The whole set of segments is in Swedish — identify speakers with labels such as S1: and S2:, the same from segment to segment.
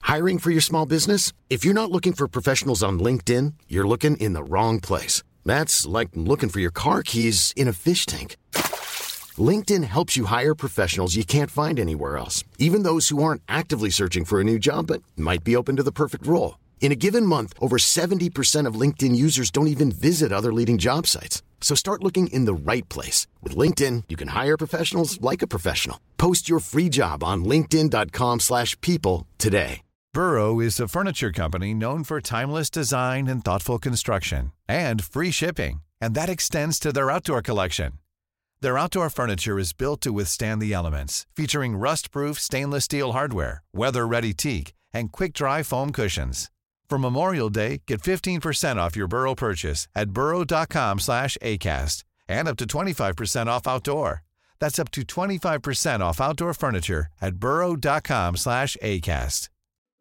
S1: Hiring for your small business? If you're not looking for professionals on LinkedIn, you're looking in the wrong place. That's like looking for your car keys in a fish tank. LinkedIn helps you hire professionals you can't find anywhere else, even those who aren't actively searching for a new job but might be open to the perfect role. In a given month, over 70% of LinkedIn users don't even visit other leading job sites. So start looking in the right place. With LinkedIn, you can hire professionals like a professional. Post your free job on linkedin.com/people today.
S2: Burrow is a furniture company known for timeless design and thoughtful construction, and free shipping, and that extends to their outdoor collection. Their outdoor furniture is built to withstand the elements, featuring rust-proof stainless steel hardware, weather-ready teak, and quick-dry foam cushions. For Memorial Day, get 15% off your Burrow purchase at burrow.com/acast, and up to 25% off outdoor. That's up to 25% off outdoor furniture at burrow.com/acast.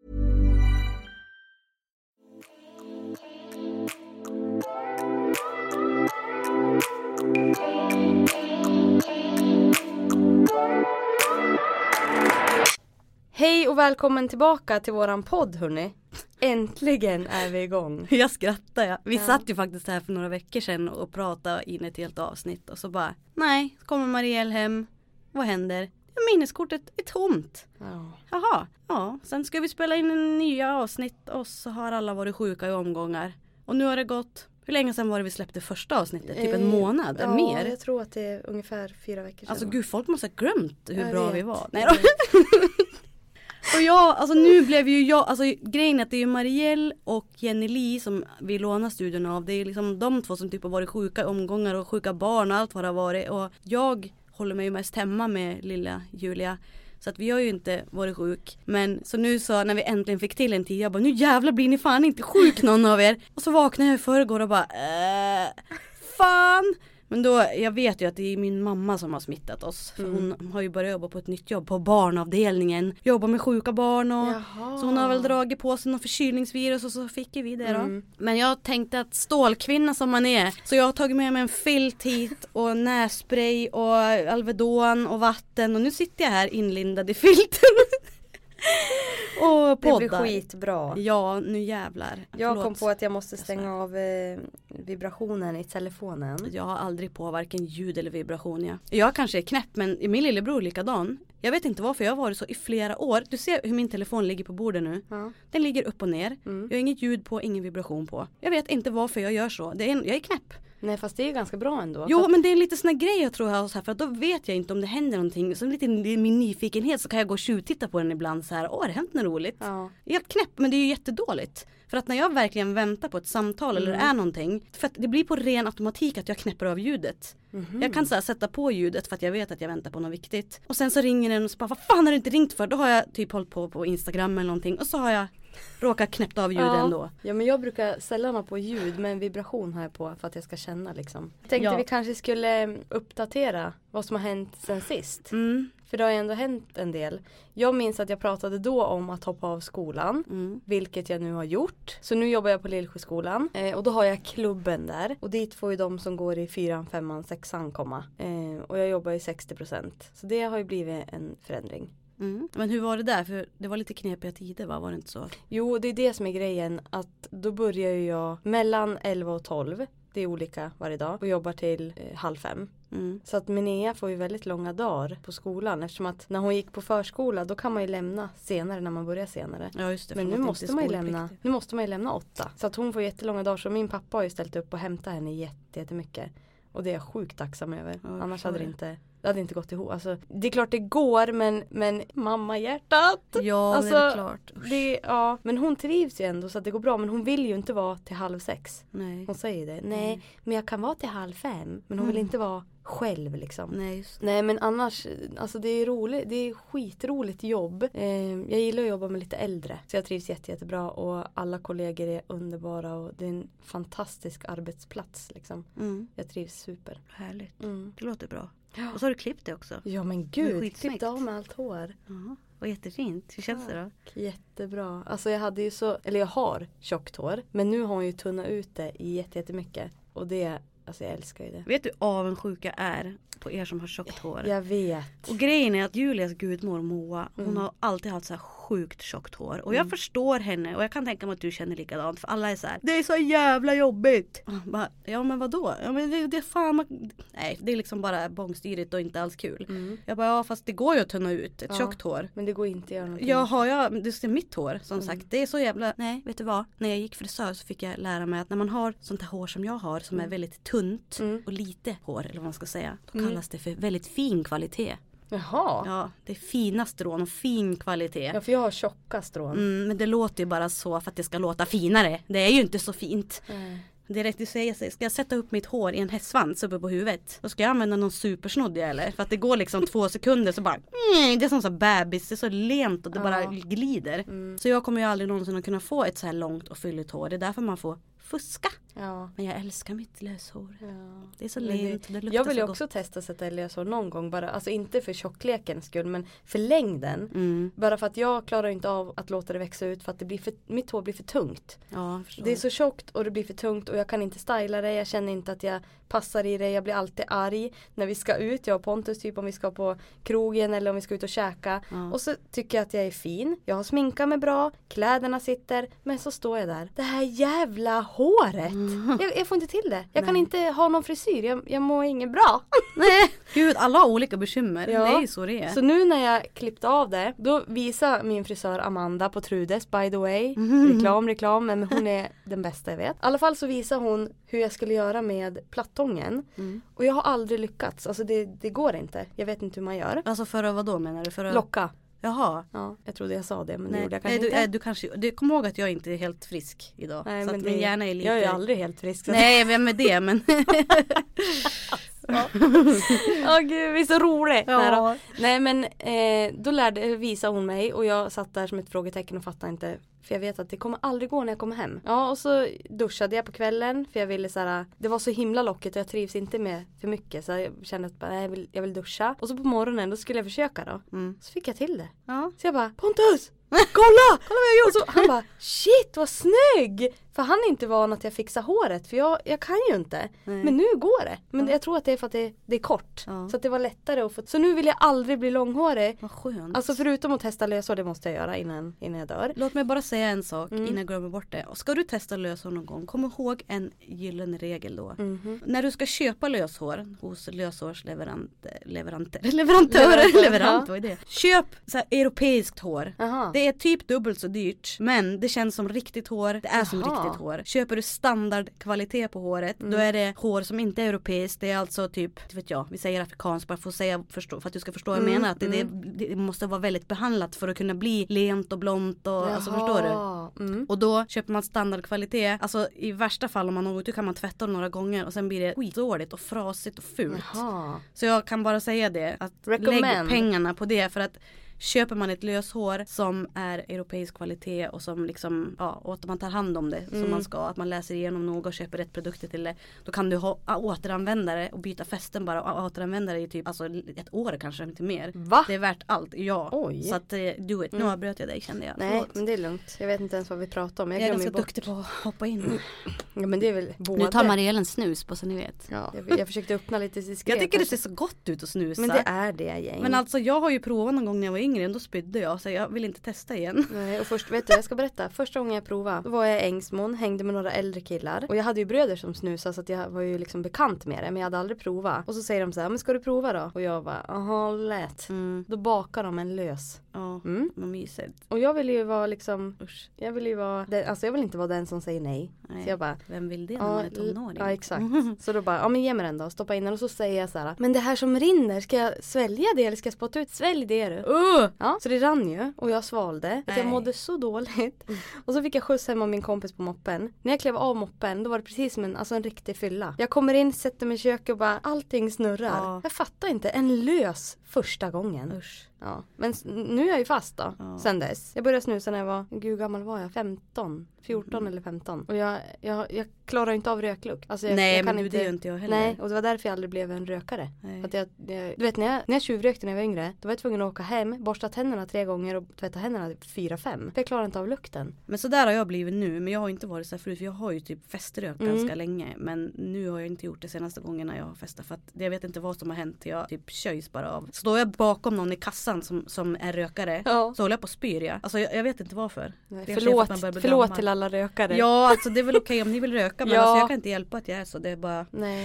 S3: Hej och välkommen tillbaka till våran podd, hörni. Äntligen är vi igång.
S4: Jag skrattar, ja. Vi satt ju faktiskt här för några veckor sedan och pratade in ett helt avsnitt. Och så bara, nej, så kommer Marielle hem. Vad händer? Ja, minneskortet är tomt. Jaha, ja. Sen ska vi spela in en nya avsnitt och så har alla varit sjuka i omgångar. Och nu har det gått, hur länge sedan var det vi släppte första avsnittet? Typ en månad,
S3: ja,
S4: mer?
S3: Jag tror att det är ungefär 4 veckor sedan.
S4: Alltså gud, folk måste ha glömt hur
S3: Jag
S4: bra
S3: vet.
S4: vi var. Nej då. Och alltså nu blev ju jag, alltså grejen är att det är ju Marielle och Jenny Lee som vi lånar studion av. Det är liksom de två som typ har varit sjuka i omgångar och sjuka barn och allt vad det har varit. Och jag håller mig ju mest hemma med lilla Julia. Så att vi har ju inte varit sjuk. Men så nu så när vi äntligen fick till en tid, jag bara, nu jävlar blir ni fan inte sjuk någon av er. Och så vaknade jag i förrgår och bara, fan. Men då, jag vet ju att det är min mamma som har smittat oss. För hon har ju börjat jobba på ett nytt jobb på barnavdelningen. Jobbar med sjuka barn och så hon har väl dragit på sig någon förkylningsvirus och så fick vi det då. Men jag tänkte att stålkvinna som man är. Så jag har tagit med mig en filt hit och nässpray och Alvedon och vatten. Och nu sitter jag här inlindad i filten. Och poddar.
S3: Det blir skitbra.
S4: Ja, nu jävlar.
S3: Jag kom på att jag måste stänga av vibrationen i telefonen.
S4: Jag har aldrig på varken ljud eller vibration. Ja. Jag kanske är knäpp, men min lillebror är likadan. Jag vet inte varför jag har varit så i flera år. Du ser hur min telefon ligger på bordet nu. Ja. Den ligger upp och ner. Jag har inget ljud på, ingen vibration på. Jag vet inte varför jag gör så. Jag är knäpp.
S3: Nej, fast det är ganska bra ändå.
S4: Jo, men det är lite såna grejer jag tror jag har så här, för att då vet jag inte om det händer någonting. Så lite min nyfikenhet så kan jag gå och tjuvtitta på den ibland så här. Åh, det händer något roligt. Ja. Helt knäpp, men det är ju jättedåligt. För att när jag verkligen väntar på ett samtal eller är någonting, för att det blir på ren automatik att jag knäpper av ljudet. Jag kan så här sätta på ljudet för att jag vet att jag väntar på något viktigt. Och sen så ringer den och så bara, vad fan har du inte ringt för? Då har jag typ hållit på Instagram eller någonting och så har jag råkat knäppt av ljuden ändå.
S3: Ja, men jag brukar sällan ha på ljud, men vibration har jag på för att jag ska känna liksom. Jag tänkte vi kanske skulle uppdatera vad som har hänt sen sist. För det har ju ändå hänt en del. Jag minns att jag pratade då om att hoppa av skolan. Vilket jag nu har gjort. Så nu jobbar jag på Lillsjöskolan. Och då har jag klubben där. Och dit får ju de som går i 4, 5, 6 komma. Och jag jobbar i 60%. Så det har ju blivit en förändring.
S4: Men hur var det där? För det var lite knepiga tider, va? Var det inte så?
S3: Jo, det är det som är grejen. Att då börjar jag mellan 11 och 12. Det är olika varje dag. Och jobbar till 4:30. Så att Minea får ju väldigt långa dagar på skolan. Eftersom att när hon gick på förskola, då kan man ju lämna senare när man börjar senare.
S4: Ja, just det.
S3: Men nu måste man ju lämna 8. Så att hon får jättelånga dagar. Så min pappa har ju ställt upp och hämtat henne jättemycket. Och det är jag sjukt tacksam över. Annars hade det hade inte gått ihop. Alltså, det är klart det går, men mamma hjärtat.
S4: Ja,
S3: alltså,
S4: det är klart.
S3: Ja, men hon trivs ju ändå så att det går bra. Men hon vill ju inte vara till 5:30.
S4: Nej.
S3: Hon säger det. Nej, men jag kan vara till 4:30. Men hon vill inte vara själv liksom. Nej, men annars, alltså det är roligt. Det är skitroligt jobb. Jag gillar att jobba med lite äldre. Så jag trivs jättebra. Och alla kollegor är underbara. Och det är en fantastisk arbetsplats liksom. Jag trivs super.
S4: Härligt. Det låter bra. Ja. Och så har du klippt det också.
S3: Ja, men gud, klippt av med allt hår.
S4: Och jättefint. Hur känns det då?
S3: Jättebra. Alltså jag har tjockt hår. Men nu har hon ju tunnat ut det jättemycket. Och det, alltså jag älskar ju det.
S4: Vet du avundsjuka är på er som har tjockt hår?
S3: Jag vet.
S4: Och grejen är att Julias gudmor Moa, hon har alltid haft så här sjukt tjockt hår. Och jag förstår henne och jag kan tänka mig att du känner likadant. För alla är så här, det är så jävla jobbigt. Bara, ja men vadå? Ja, men det är fan nej, det är liksom bara bångstyrigt och inte alls kul. Jag bara, ja fast det går ju att tunna ut ett tjockt hår.
S3: Men det går inte att göra någonting.
S4: Det är mitt hår som sagt. Det är så jävla, nej vet du vad? När jag gick frisör så fick jag lära mig att när man har sånt här hår som jag har som är väldigt tunt och lite hår eller vad man ska säga. Då kallas det för väldigt fin kvalitet.
S3: Jaha.
S4: Ja, det är fina strån och fin kvalitet.
S3: Ja, för jag har tjocka strån.
S4: Men det låter ju bara så för att det ska låta finare. Det är ju inte så fint. Det är rätt att säga sig. Ska jag sätta upp mitt hår i en hästsvans uppe på huvudet? Då ska jag använda någon supersnodd eller? För att det går liksom 2 sekunder så bara det är som så bebis. Det är så lent och det bara glider. Så jag kommer ju aldrig någonsin att kunna få ett så här långt och fylligt hår. Det är därför man får fuska.
S3: Ja.
S4: Men jag älskar mitt löshår. Ja. Det är så
S3: lent.
S4: Det luktar
S3: jag vill ju
S4: så
S3: också
S4: gott.
S3: Testa att sätta löshår någon gång. Bara, alltså inte för tjocklekens skull men för längden. Bara för att jag klarar inte av att låta det växa ut för att mitt hår blir för tungt.
S4: Ja,
S3: det är så tjockt och det blir för tungt och jag kan inte styla det. Jag känner inte att jag passar i det. Jag blir alltid arg när vi ska ut. Jag och Pontus typ om vi ska på krogen eller om vi ska ut och käka. Och så tycker jag att jag är fin. Jag har sminkat mig bra. Kläderna sitter. Men så står jag där. Det här jävla håret. Jag får inte till det. Jag kan inte ha någon frisyr. Jag mår inget bra.
S4: Nej, gud alla har olika bekymmer.
S3: Ja.
S4: Det är ju så det är.
S3: Så nu när jag klippte av det, då visar min frisör Amanda på Trudes, by the way. Reklam, men hon är den bästa jag vet. I alla fall så visar hon hur jag skulle göra med plattången. Och jag har aldrig lyckats. Alltså det går inte. Jag vet inte hur man gör.
S4: Alltså för vad då menar du? För att
S3: locka.
S4: Jaha.
S3: Ja, jag trodde jag sa det men det
S4: Nej,
S3: gjorde jag kanske inte.
S4: Du kommer ihåg att jag inte är helt frisk idag.
S3: Nej,
S4: så
S3: men
S4: att min hjärna är lite...
S3: Jag är ju aldrig helt frisk.
S4: Nej, vem är det? Men...
S3: Gud, vi är så roligt.
S4: Ja.
S3: Nej men då visade hon mig och jag satt där som ett frågetecken och fattade inte. För jag vet att det kommer aldrig gå när jag kommer hem. Ja, och så duschade jag på kvällen. För jag ville såhär, det var så himla lockigt och jag trivs inte med för mycket. Så jag kände att jag vill duscha. Och så på morgonen, då skulle jag försöka då. Så fick jag till det. Ja. Så jag bara, Pontus! Kolla vad jag har gjort! Och så, han bara, shit vad snygg! För han är inte van att jag fixar håret. För jag kan ju inte. Nej. Men nu går det. Men jag tror att det är för att det är kort. Ja. Så att det var lättare att få. Så nu vill jag aldrig bli långhårig.
S4: Vad skönt.
S3: Alltså förutom att testa löshår, det måste jag göra innan jag dör.
S4: Låt mig bara säga en sak innan jag glömmer bort det. Ska du testa löshår någon gång, kom ihåg en gyllene regel då. När du ska köpa löshår hos leverantörer, vad är det? Köp så här, europeiskt hår. Aha. Det är typ dubbelt så dyrt, men det känns som riktigt hår. Det är som riktigt hår. Köper du standardkvalitet på håret, då är det hår som inte är europeiskt. Det är alltså typ, vet jag, vi säger afrikanskt bara för att du ska förstå vad jag menar. Att det måste vara väldigt behandlat för att kunna bli lent och blont och alltså förstår du? Och då köper man standardkvalitet. Alltså i värsta fall om man har kan man tvätta några gånger och sen blir det skitdåligt och frasigt och fult. Så jag kan bara säga det, att lägg pengarna på det, för att köper man ett löshår som är europeisk kvalitet och som liksom, och att man tar hand om det som man ska, att man läser igenom noga och köper rätt produkter till det, då kan du återanvända det och byta fästen bara och återanvända det i typ alltså ett år kanske, inte mer. Va? Det är värt allt, ja. Oj. Så att do it. Nu avbröt jag dig, kände jag.
S3: Nej, men det är lugnt. Jag vet inte ens vad vi pratar om.
S4: Jag är ganska duktig på att hoppa in.
S3: Ja, men det är väl både.
S4: Nu tar Marielle en snus på så ni vet.
S3: Ja. Jag försökte öppna lite diskret.
S4: Jag tycker det ser så gott ut att snusa.
S3: Men det är det, gäng.
S4: Men alltså jag har ju provat någon gång när jag var yngre, då spydde jag, så jag vill inte testa igen.
S3: Nej, och först, vet du, jag ska berätta. Första gången jag provade, då var jag i Ängsmån, hängde med några äldre killar. Och jag hade ju bröder som snusade, så att jag var ju liksom bekant med det. Men jag hade aldrig provat. Och så säger de så här, men ska du prova då? Och jag bara, aha, lätt. Då bakar de en lös.
S4: Ja, vad mysigt.
S3: Och jag vill ju vara liksom, jag vill ju vara, jag vill inte vara den som säger nej. Så jag bara,
S4: vem vill det när man är tonåring?
S3: Ja, exakt. Så då bara, men ge mig den då, stoppa in den. Och så säger jag så här, men det här som rinner, ska jag svälja det eller ska jag spotta ut? Svälj det du. Ja, så det rann ju och jag svalde. Jag mådde så dåligt. Och så fick jag skjuts hem av min kompis på moppen. När jag klev av moppen, då var det precis som en riktig fylla. Jag kommer in, sätter mig i köket och bara, allting snurrar. Ja. Jag fattar inte, en lös första gången. Usch. Ja, men nu är jag ju fast då, sen dess. Jag började snusa när jag var, gud gammal var jag? 14 eller 15. Och jag klarar inte av röklukt. Alltså
S4: nej,
S3: jag kan
S4: men
S3: inte,
S4: det gör inte jag heller.
S3: Nej, och det var därför jag aldrig blev en rökare. Att du vet, när jag tjuvrökte när jag var yngre, då var jag tvungen att åka hem, borsta tänderna 3 gånger och tvätta händerna 4-5. För jag klarar inte av lukten.
S4: Men så där har jag blivit nu, men jag har inte varit så här förut. För jag har ju typ feströkt ganska länge. Men nu har jag inte gjort det senaste gångerna jag har festat. För att jag vet inte vad som har hänt. Jag typ köjs bara av. Står jag bakom någon i kassan farsan som är rökare.
S3: Ja.
S4: Så håller jag på att spyr jag. Alltså jag vet inte varför.
S3: Nej, förlåt till alla rökare.
S4: Ja, alltså det är väl okej om ni vill röka. Men alltså, jag kan inte hjälpa att jag är så. Det är bara...
S3: Nej.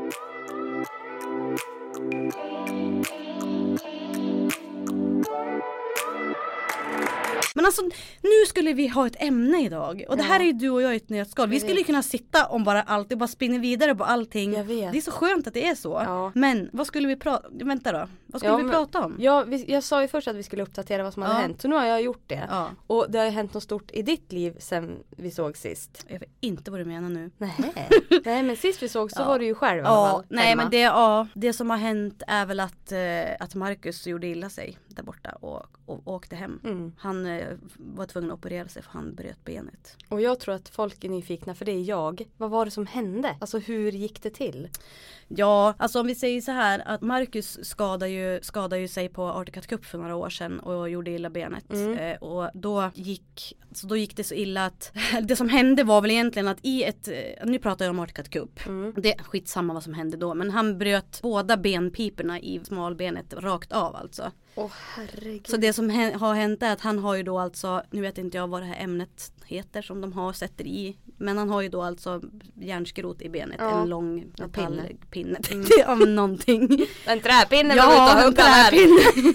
S4: Men alltså nu skulle vi ha ett ämne idag. Och det här är ju du och jag i ett nötskal. Vi skulle ju kunna sitta om bara allt och bara spinna vidare på allting.
S3: Jag vet.
S4: Det är så skönt att det är så.
S3: Ja.
S4: Men vad skulle vi prata... Vänta då. Vad skulle vi prata om?
S3: Jag sa ju först att vi skulle uppdatera vad som hade hänt. Så nu har jag gjort det. Ja. Och det har ju hänt något stort i ditt liv sen vi såg sist.
S4: Jag vet inte vad du menar nu.
S3: Nej, men sist vi såg så var du ju själv i alla fall.
S4: Nej, men det som har hänt är väl att Marcus gjorde illa sig där borta och åkte hem. Han var tvungen att operera sig för han bröt benet.
S3: Och jag tror att folk är nyfikna, för det är jag. Vad var det som hände? Alltså hur gick det till?
S4: Ja, alltså om vi säger så här att Marcus skadade ju sig på Arctic Cup för några år sedan och gjorde illa benet. Och då gick det så illa att det som hände var väl egentligen att nu pratar jag om Arctic Cup. Det är skitsamma vad som hände då, men han bröt båda benpiporna i smalbenet rakt av alltså.
S3: Herregud.
S4: Så det som har hänt är att han har ju då alltså, nu vet inte jag vad det här ämnet heter som de sätter i, men han har ju då alltså järnskrot i benet, en lång metallpinne av någonting. En
S3: träpinne.
S4: Ja, en träpinne.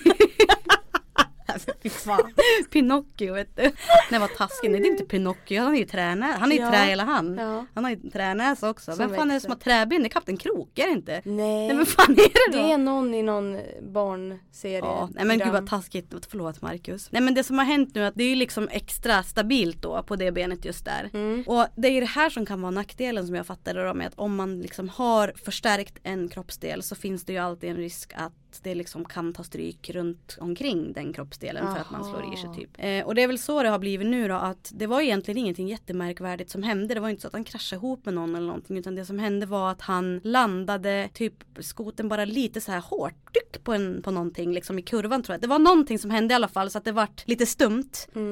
S4: Pinocchio, vet du. Nej, vad taskigt. Det är inte Pinocchio, han är ju tränare. Han är ju trä hela han. Ja. Han har ju tränäs också. Vem fan är det som har träben? Det är Kapten Krok, är det inte? Nej, men fan är det då?
S3: Det är någon i någon barnserie.
S4: Ja, nej men gud vad taskigt. Förlåt Marcus. Nej, men det som har hänt nu är att det är ju liksom extra stabilt då på det benet just där. Och det är ju det här som kan vara nackdelen som jag fattar det då, med att om man liksom har förstärkt en kroppsdel så finns det ju alltid en risk att det liksom kan ta stryk runt omkring den kroppsdelen för att man slår i sig typ. Och det är väl så det har blivit nu då, att det var egentligen ingenting jättemärkvärdigt som hände. Det var inte så att han kraschade ihop med någon eller någonting, utan det som hände var att han landade typ skoten bara lite så här hårt på någonting liksom i kurvan, tror jag. Det var någonting som hände i alla fall så att det vart lite stumt.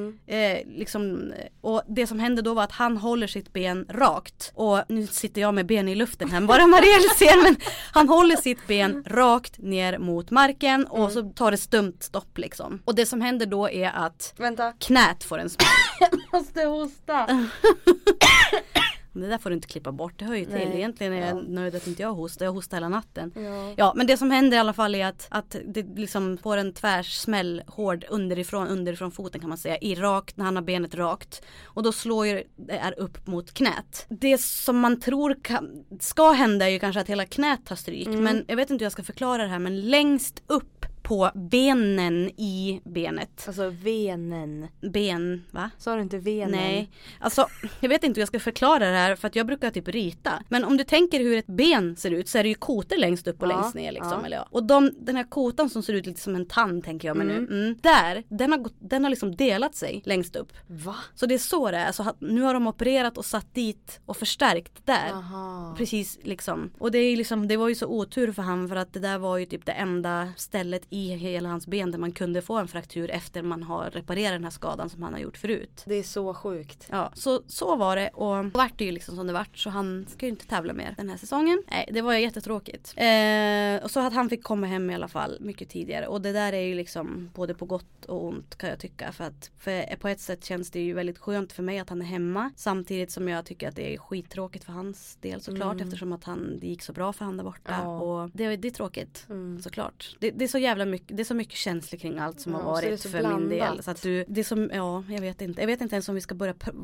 S4: Och det som hände då var att han håller sitt ben rakt. Och nu sitter jag med ben i luften här, bara Marielle ser, men han håller sitt ben rakt ner mot marken och så tar det stumt stopp liksom. Och det som händer då är att knät får en smäll.
S3: Jag måste hosta.
S4: Det där får du inte klippa bort, det hör ju till. Egentligen är jag nöjd att inte jag hostar hela natten. Ja, men det som händer i alla fall är att det liksom får en tvärsmäll hård underifrån foten kan man säga, när han har benet rakt. Och då slår ju det upp mot knät. Det som man tror ska hända är ju kanske att hela knät tar stryk. Men jag vet inte hur jag ska förklara det här, men längst upp på benen i benet.
S3: Alltså venen.
S4: Ben, va?
S3: Sa du inte venen?
S4: Nej, alltså jag vet inte hur jag ska förklara det här, för att jag brukar typ rita. Men om du tänker hur ett ben ser ut så är det ju kotor längst upp och längst ner liksom. Eller, och den här kotan som ser ut lite som en tand tänker jag mig nu. Den har liksom delat sig längst upp.
S3: Va?
S4: Så det är så det är. Så nu har de opererat och satt dit och förstärkt där.
S3: Aha.
S4: Precis liksom. Och det är liksom, det var ju så otur för han, för att det där var ju typ det enda stället i hela hans ben där man kunde få en fraktur efter man har reparerat den här skadan som han har gjort förut.
S3: Det är så sjukt.
S4: Ja, så var det, och vart det ju liksom som det vart, så han ska ju inte tävla mer den här säsongen. Nej, det var ju jättetråkigt. Och så att han fick komma hem i alla fall mycket tidigare, och det där är ju liksom både på gott och ont kan jag tycka, för på ett sätt känns det ju väldigt skönt för mig att han är hemma, samtidigt som jag tycker att det är skittråkigt för hans del såklart, eftersom att det gick så bra för han där borta, och det är tråkigt såklart. Det är så jävla mycket, det är så mycket känslor kring allt som har varit för min del, så att det som, jag vet inte ens om vi ska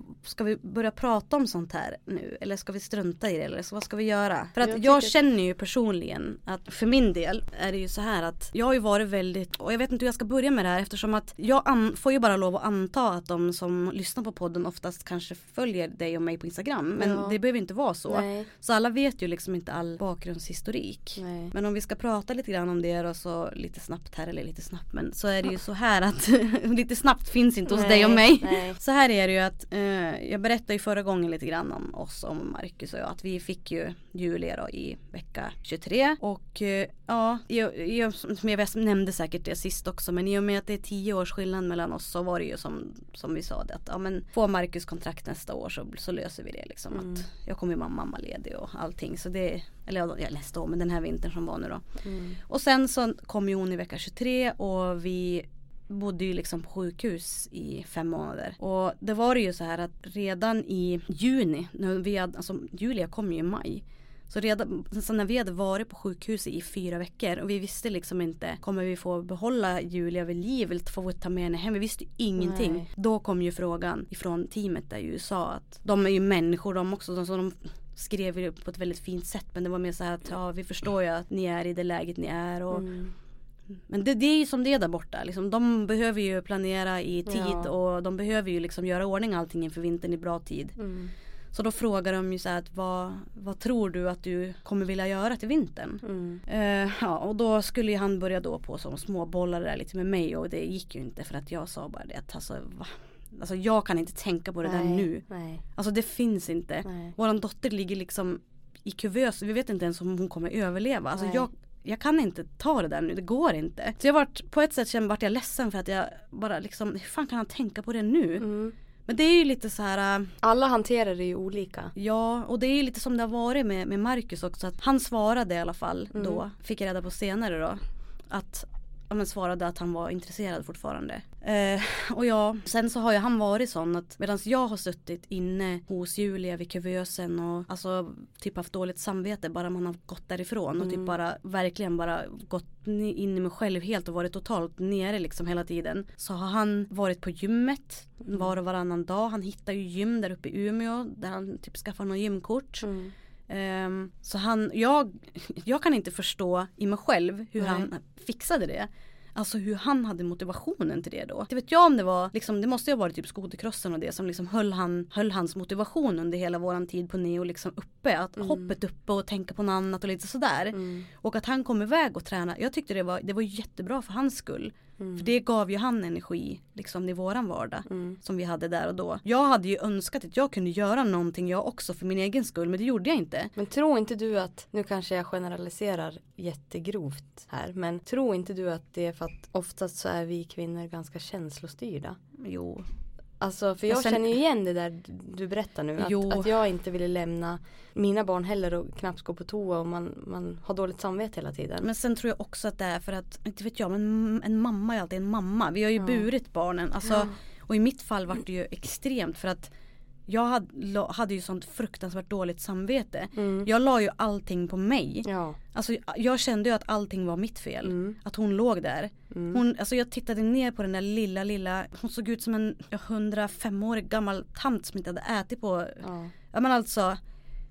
S4: börja prata om sånt här nu, eller ska vi strunta i det, eller så vad ska vi göra? För att jag känner ju personligen att för min del är det ju så här att jag har ju varit väldigt, och jag vet inte hur jag ska börja med det här, eftersom att jag får ju bara lov att anta att de som lyssnar på podden oftast kanske följer dig och mig på Instagram, men det behöver inte vara så. Nej. Så alla vet ju liksom inte all bakgrundshistorik. Nej. Men om vi ska prata lite grann om det, och så lite snabbt här, eller lite snabbt, men så är det ju så här att lite snabbt finns inte hos dig och mig. Nej. Så här är det ju att jag berättade ju förra gången lite grann om oss, om Marcus och jag, att vi fick ju Julia då i vecka 23, och som jag nämnde säkert det sist också, men i och med att det är 10 års skillnad mellan oss, så var det ju som vi sa det, att men får Marcus kontrakt nästa år så löser vi det liksom, att jag kommer ju mammaledig och allting, så det Eller nästa år, men den här vintern som var nu då. Och sen så kom ju hon i vecka 23 och vi bodde ju liksom på sjukhus i 5 månader. Och det var ju så här att redan i juni, när vi hade, alltså Julia kom ju i maj. Så redan så när vi hade varit på sjukhuset i 4 veckor och vi visste liksom inte, kommer vi få behålla Julia vid liv eller få ta med henne hem? Vi visste ingenting. Nej. Då kom ju frågan ifrån teamet där i USA att de är ju människor de också, så de skrev det på ett väldigt fint sätt, men det var mer så här att ja, vi förstår ju att ni är i det läget ni är och men det är ju som det är där borta liksom, de behöver ju planera i tid och de behöver ju liksom göra ordning allting inför vintern i bra tid. Så då frågar de ju så här att vad tror du att du kommer vilja göra till vintern? Ja, och då skulle ju han börja då på som små bollar där lite med mig och det gick ju inte för att jag sa bara det att alltså jag kan inte tänka på det där nu. Nej. Alltså det finns inte. Nej. Våran dotter ligger liksom i kuvös, vi vet inte ens om hon kommer överleva. Alltså jag kan inte ta det där nu, det går inte. Så jag vart på ett sätt vart jag ledsen för att jag bara liksom, hur fan kan han tänka på det nu? Men det är ju lite så här...
S3: Alla hanterar det ju olika.
S4: Ja, och det är ju lite som det har varit med Marcus också. Att han svarade i alla fall då, fick jag reda på senare då, att svarade att han var intresserad fortfarande. Och sen så har ju han varit sån att medan jag har suttit inne hos Julia vid kuvösen och alltså typ haft dåligt samvete bara man har gått därifrån och typ verkligen bara gått in i mig själv helt och varit totalt nere liksom hela tiden. Så har han varit på gymmet var och varannan dag. Han hittar ju gym där uppe i Umeå där han typ skaffar någon gymkort. Så jag kan inte förstå i mig själv hur han fixade det. Alltså hur han hade motivationen till det då. Det vet jag om det var liksom, det måste ju ha varit typ skoterkrossen och det som liksom höll hans motivation under hela våran tid på Neo liksom uppe. Att hoppet uppe och tänka på något annat och lite sådär. Och att han kom iväg och träna. Jag tyckte det var jättebra för hans skull. För det gav ju han energi liksom i våran vardag som vi hade där och då. Jag hade ju önskat att jag kunde göra någonting jag också för min egen skull, men det gjorde jag inte.
S3: Men tror inte du att, nu kanske jag generaliserar jättegrovt här, men tror inte du att det är för att oftast så är vi kvinnor ganska känslostyrda?
S4: Jo.
S3: Alltså för jag känner ju igen det där du berättar nu. Att jag inte ville lämna mina barn heller och knappt gå på toa och man har dåligt samvete hela tiden.
S4: Men sen tror jag också att det är för att, inte vet jag, men en mamma är alltid en mamma. Vi har ju burit barnen. Alltså, och i mitt fall var det ju extremt för att jag hade ju sånt fruktansvärt dåligt samvete. Jag la ju allting på mig. Ja. Alltså jag kände ju att allting var mitt fel. Att hon låg där. Alltså jag tittade ner på den där lilla, hon såg ut som en 105-årig gammal tant som inte hade ätit på. Ja men alltså,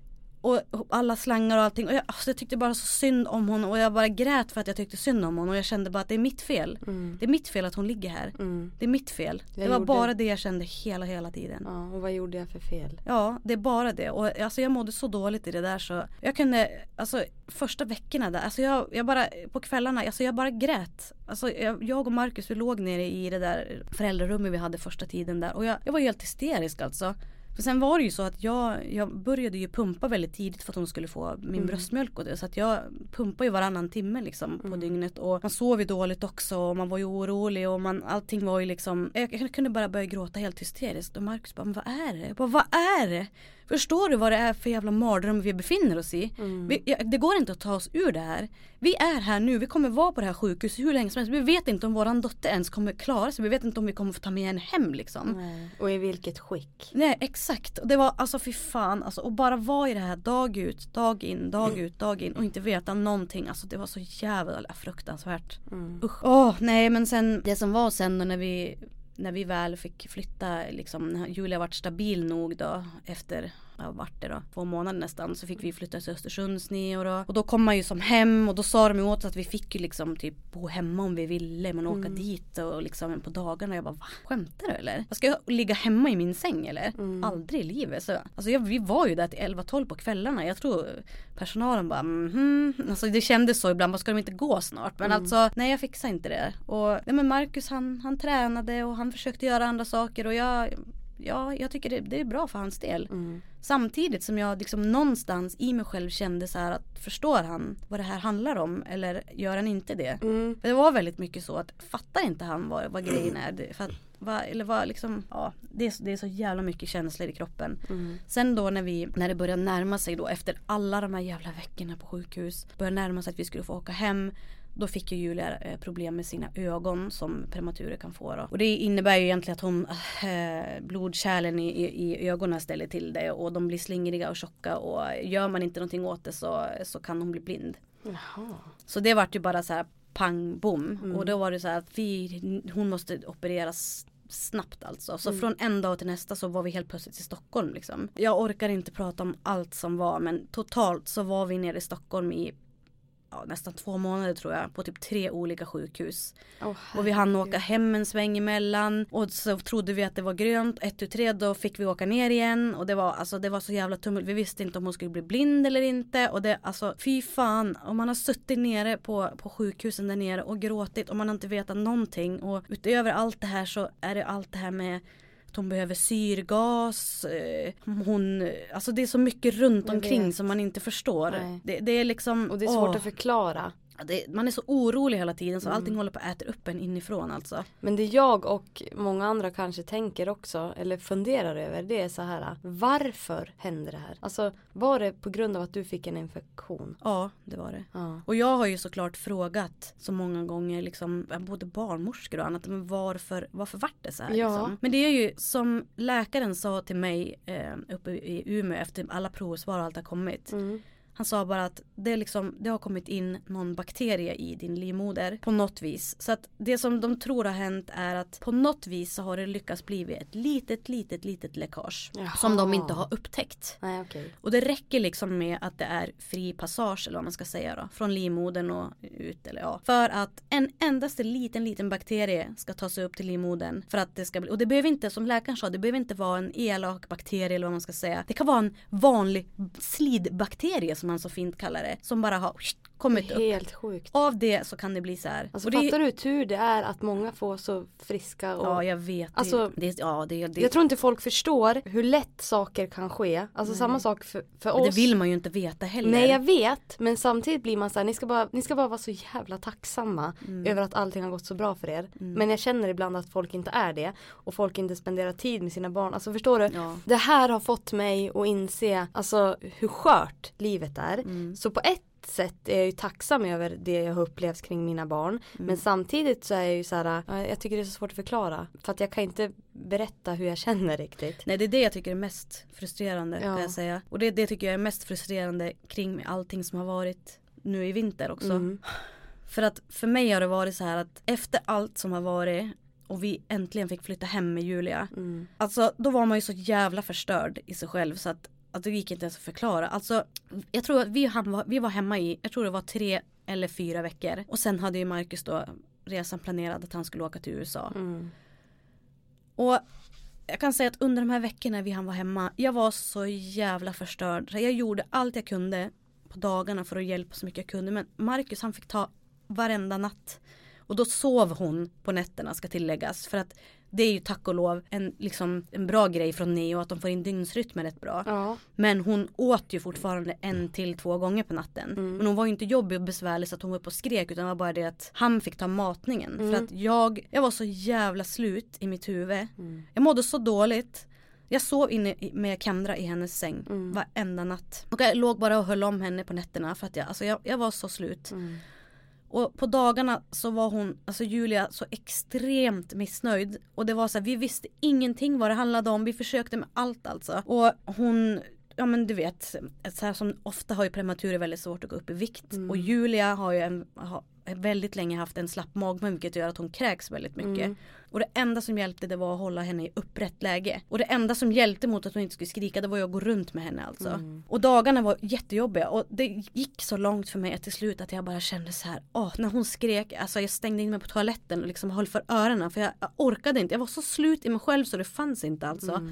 S4: och alla slangar och allting. Och jag tyckte bara så synd om hon. Och jag bara grät för att jag tyckte synd om hon. Och jag kände bara att det är mitt fel. Det är mitt fel att hon ligger här. Det är mitt fel. Det var bara det jag kände hela tiden.
S3: Ja, och vad gjorde jag för fel?
S4: Ja, det är bara det. Och alltså jag mådde så dåligt i det där så jag kunde, alltså första veckorna där, alltså jag bara på kvällarna, alltså jag bara grät. Alltså jag och Marcus, vi låg nere i det där föräldrarummet vi hade första tiden där. Och jag var helt hysterisk alltså. För sen var det ju så att jag började ju pumpa väldigt tidigt för att hon skulle få min bröstmjölk och det. Så att jag pumpade ju varannan timme liksom på dygnet. Och man sov ju dåligt också och man var ju orolig och allting var ju liksom... Jag kunde bara börja gråta helt hysteriskt. Och Marcus bara, men vad är det? Vad är det? Förstår du vad det är för jävla mardröm vi befinner oss i? Det går inte att ta oss ur det här. Vi är här nu, vi kommer vara på det här sjukhuset hur länge som helst. Vi vet inte om våran dotter ens kommer klara sig. Vi vet inte om vi kommer få ta med henne hem liksom.
S3: Nej. Och i vilket skick?
S4: Nej, exakt. Och det var alltså fy fan. Alltså, och bara vara i det här dag ut, dag in och inte veta någonting. Alltså det var så jävla fruktansvärt. Usch. Nej, men sen det som var sen då när vi väl fick flytta liksom, när Julia varit stabil nog då efter vart det då 2 månader nästan, så fick vi flytta till Östersundsneo då. Och då kom man ju som hem och då sa de åt att vi fick ju liksom typ bo hemma om vi ville, men åka dit och liksom på dagarna. Jag bara, va? Skämtar du eller? Ska jag ligga hemma i min säng eller? Aldrig i livet. Så, alltså vi var ju där till 11-12 på kvällarna. Jag tror personalen bara, alltså det kändes så ibland, bara ska de inte gå snart? Men alltså, nej jag fixade inte det. Och men Marcus han tränade och han försökte göra andra saker och jag tycker det är bra för hans del. Samtidigt som jag liksom någonstans i mig själv kände så här att förstår han vad det här handlar om eller gör han inte det? För det var väldigt mycket så att fattar inte han vad grejen är? För att det är så jävla mycket känslor i kroppen. Sen då när det började närma sig då efter alla de här jävla veckorna på sjukhus, började närma sig att vi skulle få åka hem. Då fick ju Julia problem med sina ögon som prematurer kan få då. Och det innebär ju egentligen att hon blodkärlen i ögonen ställer till det och de blir slingriga och tjocka och gör man inte någonting åt det så kan hon bli blind.
S3: Jaha.
S4: Så det var ju bara så här pang bom och då var det så här att hon måste opereras snabbt alltså. Så från en dag till nästa så var vi helt plötsligt i Stockholm liksom. Jag orkar inte prata om allt som var, men totalt så var vi nere i Stockholm i nästan 2 månader tror jag, på typ 3 olika sjukhus. Och vi hann åka hem en sväng emellan och så trodde vi att det var grönt 1-3, då fick vi åka ner igen och det var så jävla tumult. Vi visste inte om hon skulle bli blind eller inte och det, alltså fy fan, om man har suttit nere på sjukhusen där nere och gråtit och man har inte vetat någonting och utöver allt det här så är det allt det här med hon behöver syrgas, alltså det är så mycket runt omkring som man inte förstår. Det är liksom,
S3: och det är svårt att förklara.
S4: Man är så orolig hela tiden så allting håller på att äta upp en inifrån alltså.
S3: Men det jag och många andra kanske tänker också eller funderar över, det är så här: varför hände det här? Alltså var det på grund av att du fick en infektion?
S4: Ja, det var det. Ja. Och jag har ju såklart frågat så många gånger liksom, både barnmorskor och annat, men varför vart det så här liksom? Men det är ju som läkaren sa till mig uppe i Umeå efter alla provsvar och allt har kommit. Han sa bara att det har kommit in någon bakterie i din livmoder på något vis. Så att det som de tror har hänt är att på något vis så har det lyckats bli ett litet läckage. Jaha. Som de inte har upptäckt.
S3: Nej, okay.
S4: Och det räcker liksom med att det är fri passage eller vad man ska säga då. Från livmodern och ut eller ja. För att en endaste liten bakterie ska ta sig upp till livmodern. För att det ska bli, och det behöver inte, som läkaren sa, det behöver inte vara en elak bakterie eller vad man ska säga. Det kan vara en vanlig slidbakterie som man så fint kallar det, som bara har kommit upp.
S3: Helt sjukt.
S4: Av det så kan det bli så här.
S3: Alltså fattar du hur tur det är att många får så friska och...
S4: Ja, jag vet.
S3: Alltså, jag tror inte folk förstår hur lätt saker kan ske. Alltså samma sak för oss.
S4: Det vill man ju inte veta heller.
S3: Nej, jag vet. Men samtidigt blir man så här, ni ska bara vara så jävla tacksamma över att allting har gått så bra för er. Men jag känner ibland att folk inte är det. Och folk inte spenderar tid med sina barn. Alltså förstår du? Ja. Det här har fått mig att inse alltså hur skört livet är. Så på ett sätt är jag ju tacksam över det jag har upplevt kring mina barn. Men samtidigt så är jag ju så här, jag tycker det är så svårt att förklara. För att jag kan inte berätta hur jag känner riktigt.
S4: Nej, det är det jag tycker är mest frustrerande kan jag säga. Och det tycker jag är mest frustrerande kring allting som har varit nu i vinter också. För att för mig har det varit så här att efter allt som har varit och vi äntligen fick flytta hem med Julia. Alltså då var man ju så jävla förstörd i sig själv så att det gick inte ens att förklara. Alltså, jag tror att vi var hemma i, jag tror det var 3 eller 4 veckor. Och sen hade ju Marcus då resan planerad att han skulle åka till USA. Och jag kan säga att under de här veckorna han var hemma, jag var så jävla förstörd. Jag gjorde allt jag kunde på dagarna för att hjälpa så mycket jag kunde. Men Marcus, han fick ta varenda natt. Och då sov hon på nätterna, ska tilläggas. För att det är ju tack och lov en bra grej från Neo att de får in dygnsrytmen rätt bra. Ja. Men hon åt ju fortfarande 1 till 2 gånger på natten. Men hon var ju inte jobbig och besvärlig så att hon var uppe och skrek, utan det var bara det att han fick ta matningen. För att jag var så jävla slut i mitt huvud. Jag mådde så dåligt. Jag sov inne med Kendra i hennes säng varenda natt. Och jag låg bara och höll om henne på nätterna för att jag var så slut. Och på dagarna så var hon, alltså Julia, så extremt missnöjd. Och det var så här, vi visste ingenting vad det handlade om. Vi försökte med allt alltså. Och hon, ja men du vet, så här som ofta har ju prematurer väldigt svårt att gå upp i vikt. Och Julia har ju väldigt länge haft en slapp magmun, vilket gör att hon kräks väldigt mycket. Och det enda som hjälpte, det var att hålla henne i upprätt läge. Och det enda som hjälpte mot att hon inte skulle skrika, det var ju att gå runt med henne alltså. Och dagarna var jättejobbiga. Och det gick så långt för mig till slut att jag bara kände så här, när hon skrek, alltså jag stängde in mig på toaletten och liksom höll för öronen. För jag orkade inte, jag var så slut i mig själv så det fanns inte alltså.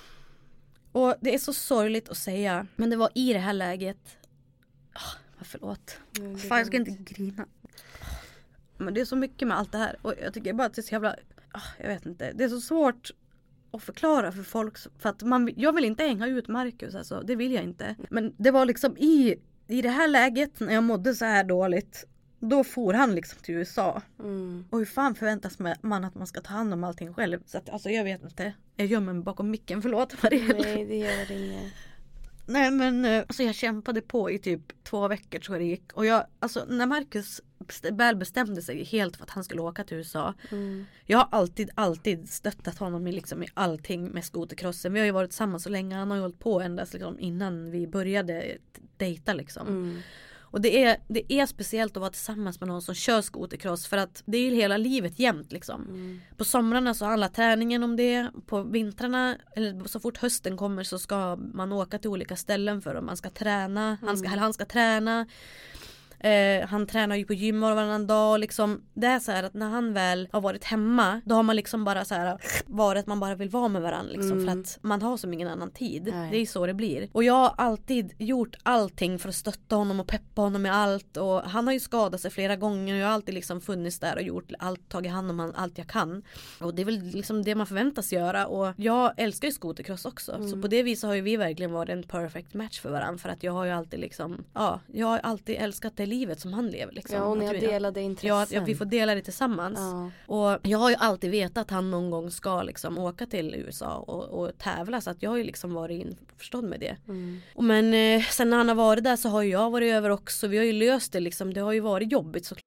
S4: Och det är så sorgligt att säga, men det var i det här läget. Förlåt. Fan, jag ska inte grina. Men det är så mycket med allt det här. Och jag tycker bara att det är så jävla... jag vet inte. Det är så svårt att förklara för folk. För att jag vill inte hänga ut Marcus. Alltså, det vill jag inte. Men det var liksom i det här läget när jag mådde så här dåligt. då for han liksom till USA. Och hur fan förväntas man att man ska ta hand om allting själv? Så att, alltså jag vet inte. Jag gömmer mig bakom micken, förlåt Marielle.
S3: Nej, det gör inget.
S4: Nej, men alltså jag kämpade på i typ 2 veckor tror jag det gick. Och jag, alltså när Marcus väl bestämde sig helt för att han skulle åka till USA. Jag har alltid stöttat honom i allting med skotercrossen. Vi har ju varit tillsammans så länge. Han har ju hållit på ända liksom, innan vi började dejta liksom. Och det är speciellt att vara tillsammans med någon som kör skotercross, för att det är ju hela livet jämt liksom. På somrarna så handlar träningen om det. På vintrarna, eller så fort hösten kommer, så ska man åka till olika ställen för att man ska träna. Han ska träna. Han tränar ju på gym varannan dag liksom. Det är så här att när han väl har varit hemma, då har man liksom bara så här varit att man bara vill vara med varandra liksom, för att man har som ingen annan tid. Nej. Det är så det blir. Och jag har alltid gjort allting för att stötta honom och peppa honom med allt, och han har ju skadat sig flera gånger och jag har alltid liksom funnits där och gjort allt, tagit hand om allt jag kan. Och det är väl liksom det man förväntas göra, och jag älskar ju skotercross också. Så på det viset har ju vi verkligen varit en perfect match för varandra, för att jag har ju alltid liksom, jag har alltid älskat det livet som han lever liksom.
S3: Ja, och ni har delade intressen.
S4: Ja, vi får dela det tillsammans. Ja. Och jag har ju alltid vetat att han någon gång ska liksom åka till USA och tävla, så att jag har ju liksom varit införstådd med det. Men sen när han har varit där så har ju jag varit över också. Vi har ju löst det liksom. Det har ju varit jobbigt så.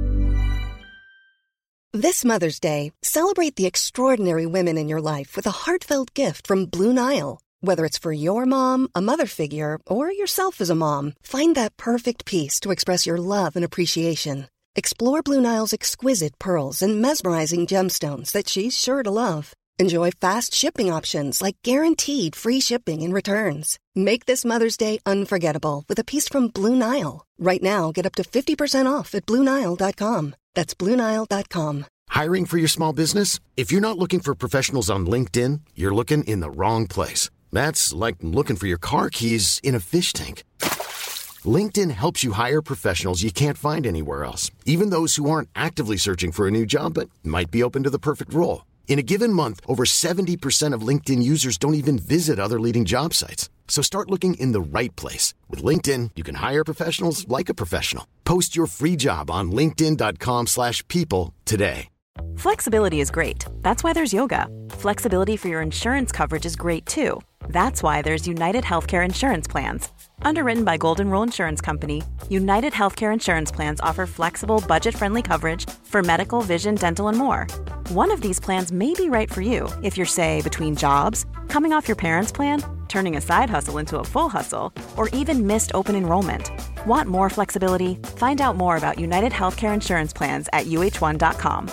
S5: This Mother's Day, celebrate the extraordinary women in your life with a heartfelt gift from Blue Nile. Whether it's for your mom, a mother figure, or yourself as a mom, find that perfect piece to express your love and appreciation. Explore Blue Nile's exquisite pearls and mesmerizing gemstones that she's sure to love. Enjoy fast shipping options like guaranteed free shipping and returns. Make this Mother's Day unforgettable with a piece from Blue Nile. Right now, get up to 50% off at BlueNile.com. That's BlueNile.com.
S1: Hiring for your small business? If you're not looking for professionals on LinkedIn, you're looking in the wrong place. That's like looking for your car keys in a fish tank. LinkedIn helps you hire professionals you can't find anywhere else, even those who aren't actively searching for a new job but might be open to the perfect role. In a given month, over 70% of LinkedIn users don't even visit other leading job sites. So start looking in the right place. With LinkedIn, you can hire professionals like a professional. Post your free job on linkedin.com/people today.
S6: Flexibility is great. That's why there's yoga. Flexibility for your insurance coverage is great too. That's why there's United Healthcare Insurance Plans. Underwritten by Golden Rule Insurance Company, United Healthcare Insurance Plans offer flexible, budget-friendly coverage for medical, vision, dental, and more. One of these plans may be right for you if you're, say, between jobs, coming off your parents' plan, turning a side hustle into a full hustle, or even missed open enrollment. Want more flexibility? Find out more about United Healthcare Insurance Plans at uh1.com.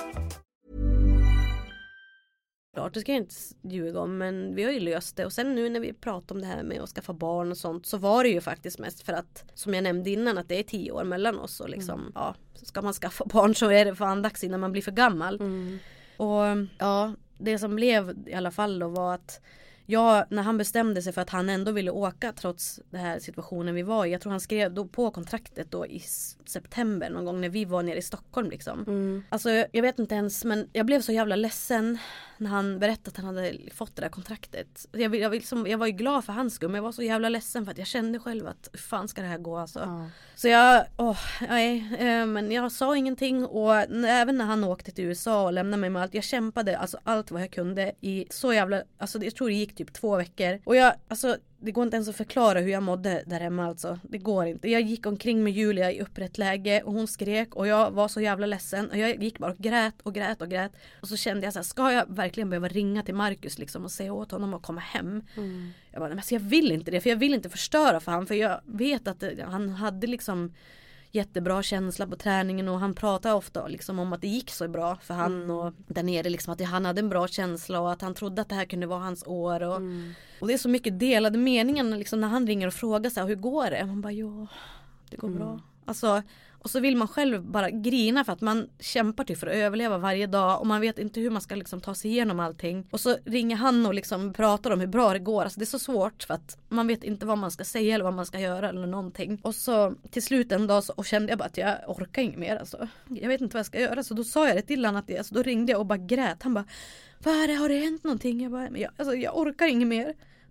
S4: Det ska jag inte ljuga om, men vi har ju löst det. Och sen nu när vi pratar om det här med att skaffa barn och sånt, så var det ju faktiskt mest för att, som jag nämnde innan, att det är 10 år mellan oss. Och liksom, så ska man skaffa barn så är det fan dags innan man blir för gammal. Och det som blev i alla fall då var att när han bestämde sig för att han ändå ville åka trots den här situationen vi var i. Jag tror han skrev då på kontraktet då i september någon gång när vi var nere i Stockholm liksom. Alltså jag vet inte ens, men jag blev så jävla ledsen när han berättade att han hade fått det där kontraktet. Jag var ju glad för hans skull, men jag var så jävla ledsen för att jag kände själv att hur fan ska det här gå alltså. Så men jag sa ingenting, och även när han åkte till USA och lämnade mig med allt, jag kämpade alltså allt vad jag kunde i så jävla, alltså jag tror det gick typ 2 veckor. Och det går inte ens att förklara hur jag mådde där hemma alltså. Det går inte. Jag gick omkring med Julia i upprätt läge och hon skrek och jag var så jävla ledsen. Och jag gick bara och grät. Och så kände jag så här, ska jag verkligen behöva ringa till Marcus liksom och säga åt honom att komma hem? Jag bara, men jag vill inte det, för jag vill inte förstöra för han. För jag vet att han hade liksom jättebra känsla på träningen, och han pratar ofta liksom om att det gick så bra för han och där nere liksom, att han hade en bra känsla och att han trodde att det här kunde vara hans år och det är så mycket delade meningar liksom, när han ringer och frågar så här, hur går det? Man bara, det går bra. Alltså, och så vill man själv bara grina för att man kämpar till för att överleva varje dag och man vet inte hur man ska liksom ta sig igenom allting. Och så ringer han och liksom pratar om hur bra det går. Alltså det är så svårt för att man vet inte vad man ska säga eller vad man ska göra eller någonting. Och så till slut en dag så kände jag bara att jag orkar inget mer. Alltså. Jag vet inte vad jag ska göra. Så då sa jag det till honom, att då ringde jag och bara grät. Han bara, vad är det? Har det hänt någonting? Jag bara, jag orkar inget mer.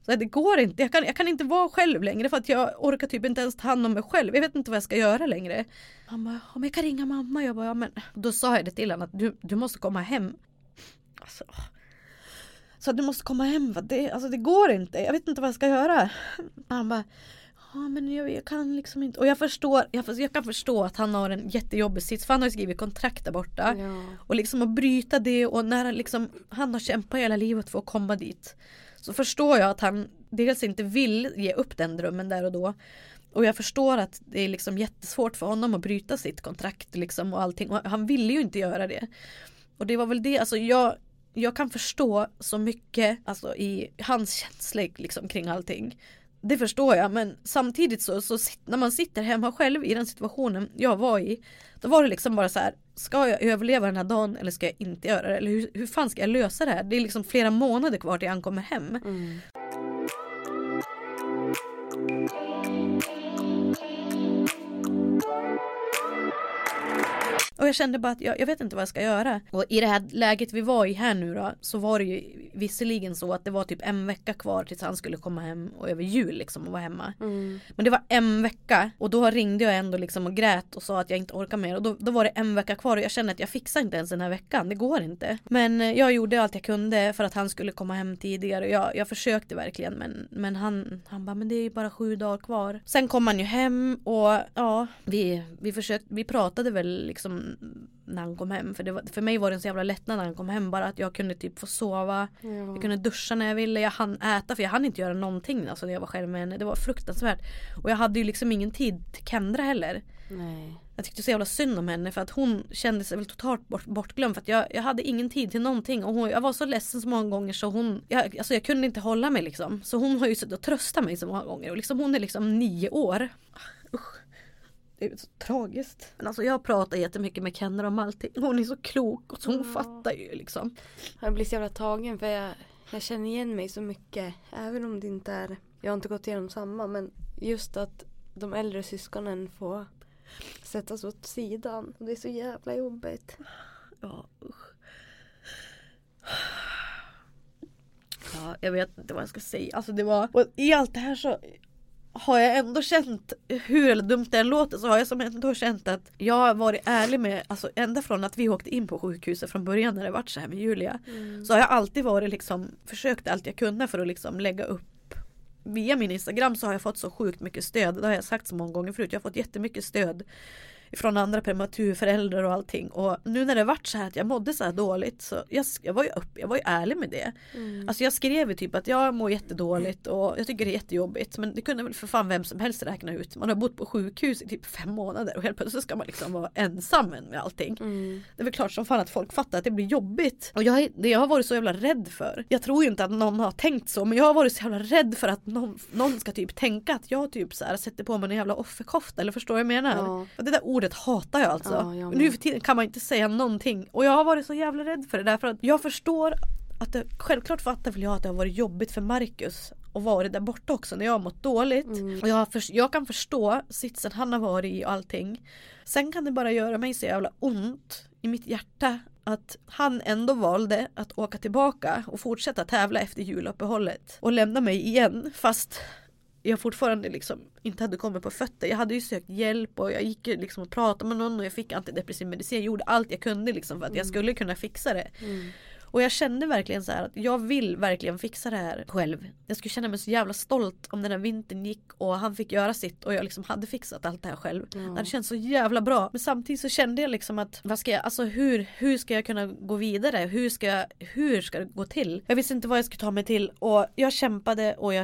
S4: Så det går inte, jag kan inte vara själv längre för att jag orkar typ inte ens ta hand om mig själv. Jag vet inte vad jag ska göra längre. Han bara, men jag kan ringa mamma. Jag bara, ja, men då sa jag det till honom att du måste komma hem. Alltså, så du måste komma hem, det går inte. Jag vet inte vad jag ska göra. Han bara, ja men jag kan liksom inte. Och jag kan förstå att han har en jättejobbig sits. För han har ju skrivit kontrakt där borta. Ja. Och liksom att bryta det. Och när liksom, han har kämpat hela livet för att komma dit. Så förstår jag att han dels inte vill ge upp den drömmen där och då. Och jag förstår att det är liksom jättesvårt för honom att bryta sitt kontrakt liksom och allting. Och han ville ju inte göra det. Och det var väl det, alltså jag kan förstå så mycket alltså, i hans känslor liksom, kring allting. Det förstår jag, men samtidigt så när man sitter hemma själv i den situationen jag var i, då var det liksom bara så här, ska jag överleva den här dagen eller ska jag inte göra det? Eller hur fan ska jag lösa det här? Det är liksom flera månader kvar till han kommer hem. Mm. Och jag kände bara att jag vet inte vad jag ska göra. Och i det här läget vi var i här nu då, så var det ju visserligen så att det var typ en vecka kvar tills han skulle komma hem och över jul liksom och vara hemma. Mm. Men det var en vecka och då ringde jag ändå liksom och grät och sa att jag inte orkar mer. Och då var det en vecka kvar och jag kände att jag fixar inte ens den här veckan. Det går inte. Men jag gjorde allt jag kunde för att han skulle komma hem tidigare. Jag försökte verkligen men han bara, men det är ju bara 7 dagar kvar. Sen kom han ju hem och ja, vi pratade väl liksom när han kom hem, för mig var det en så jävla lättnad när han kom hem, bara att jag kunde typ få sova, jag kunde duscha när jag ville, jag hann äta, för jag hann inte göra någonting alltså, när jag var själv med henne, det var fruktansvärt och jag hade ju liksom ingen tid till Kendra heller. Nej. Jag tyckte så jävla synd om henne för att hon kände sig väl totalt bortglömd, för att jag hade ingen tid till någonting och jag var så ledsen så många gånger så jag kunde inte hålla mig liksom, så hon har ju suttit och tröstat mig så många gånger och liksom, hon är liksom 9 år. Usch. Det är så tragiskt. Men alltså jag pratar jättemycket med Kendra om allting. Hon är så klok och så hon fattar ju liksom.
S3: Jag blir så jävla tagen för jag känner igen mig så mycket. Även om det inte är, jag har inte gått igenom samma, men just att de äldre syskonen får sättas åt sidan. Och det är så jävla jobbigt.
S4: Ja, usch. Ja, jag vet inte vad jag ska säga. Alltså det var, och i allt det här så har jag ändå känt, hur dumt det än låter, så har jag som ändå känt att jag har varit ärlig med, alltså ända från att vi åkte in på sjukhuset från början när det var så här med Julia, så har jag alltid varit liksom, försökt allt jag kunde för att liksom lägga upp via min Instagram, så har jag fått så sjukt mycket stöd, det har jag sagt så många gånger förut, jag har fått jättemycket stöd från andra prematurföräldrar och allting. Och nu när det varit så här att jag mådde så här dåligt, så jag var ju ärlig med det. Alltså jag skrev ju typ att jag mår jättedåligt och jag tycker det är jättejobbigt, men det kunde väl för fan vem som helst räkna ut. Man har bott på sjukhus i typ 5 månader och helt plötsligt ska man liksom vara ensam med allting. Det är väl klart som fan att folk fattar att det blir jobbigt. Och jag har varit så jävla rädd för. Jag tror ju inte att någon har tänkt så, men jag har varit så jävla rädd för att någon ska typ tänka att jag typ så här sätter på mig en jävla offerkofta, eller förstår jag menar? Ja. Och det där ordet hatar jag alltså. Ja, nu för tiden kan man inte säga någonting. Och jag har varit så jävla rädd för det där, för att jag förstår att det, självklart fattar väl jag att det har varit jobbigt för Marcus och varit där borta också när jag har mått dåligt. Och jag kan förstå sitsen han har varit i och allting. Sen kan det bara göra mig så jävla ont i mitt hjärta att han ändå valde att åka tillbaka och fortsätta tävla efter juluppehållet och lämna mig igen, fast jag fortfarande liksom inte hade kommit på fötter. Jag hade ju sökt hjälp och jag gick liksom och pratade med någon och jag fick antidepressiv medicin. Jag gjorde allt jag kunde liksom för att jag skulle kunna fixa det. Och jag kände verkligen så här att jag vill verkligen fixa det här själv. Jag skulle känna mig så jävla stolt om den här vintern gick och han fick göra sitt och jag liksom hade fixat allt det här själv. Det känns så jävla bra. Men samtidigt så kände jag liksom att hur ska jag kunna gå vidare? Hur ska det gå till? Jag visste inte vad jag skulle ta mig till och jag kämpade och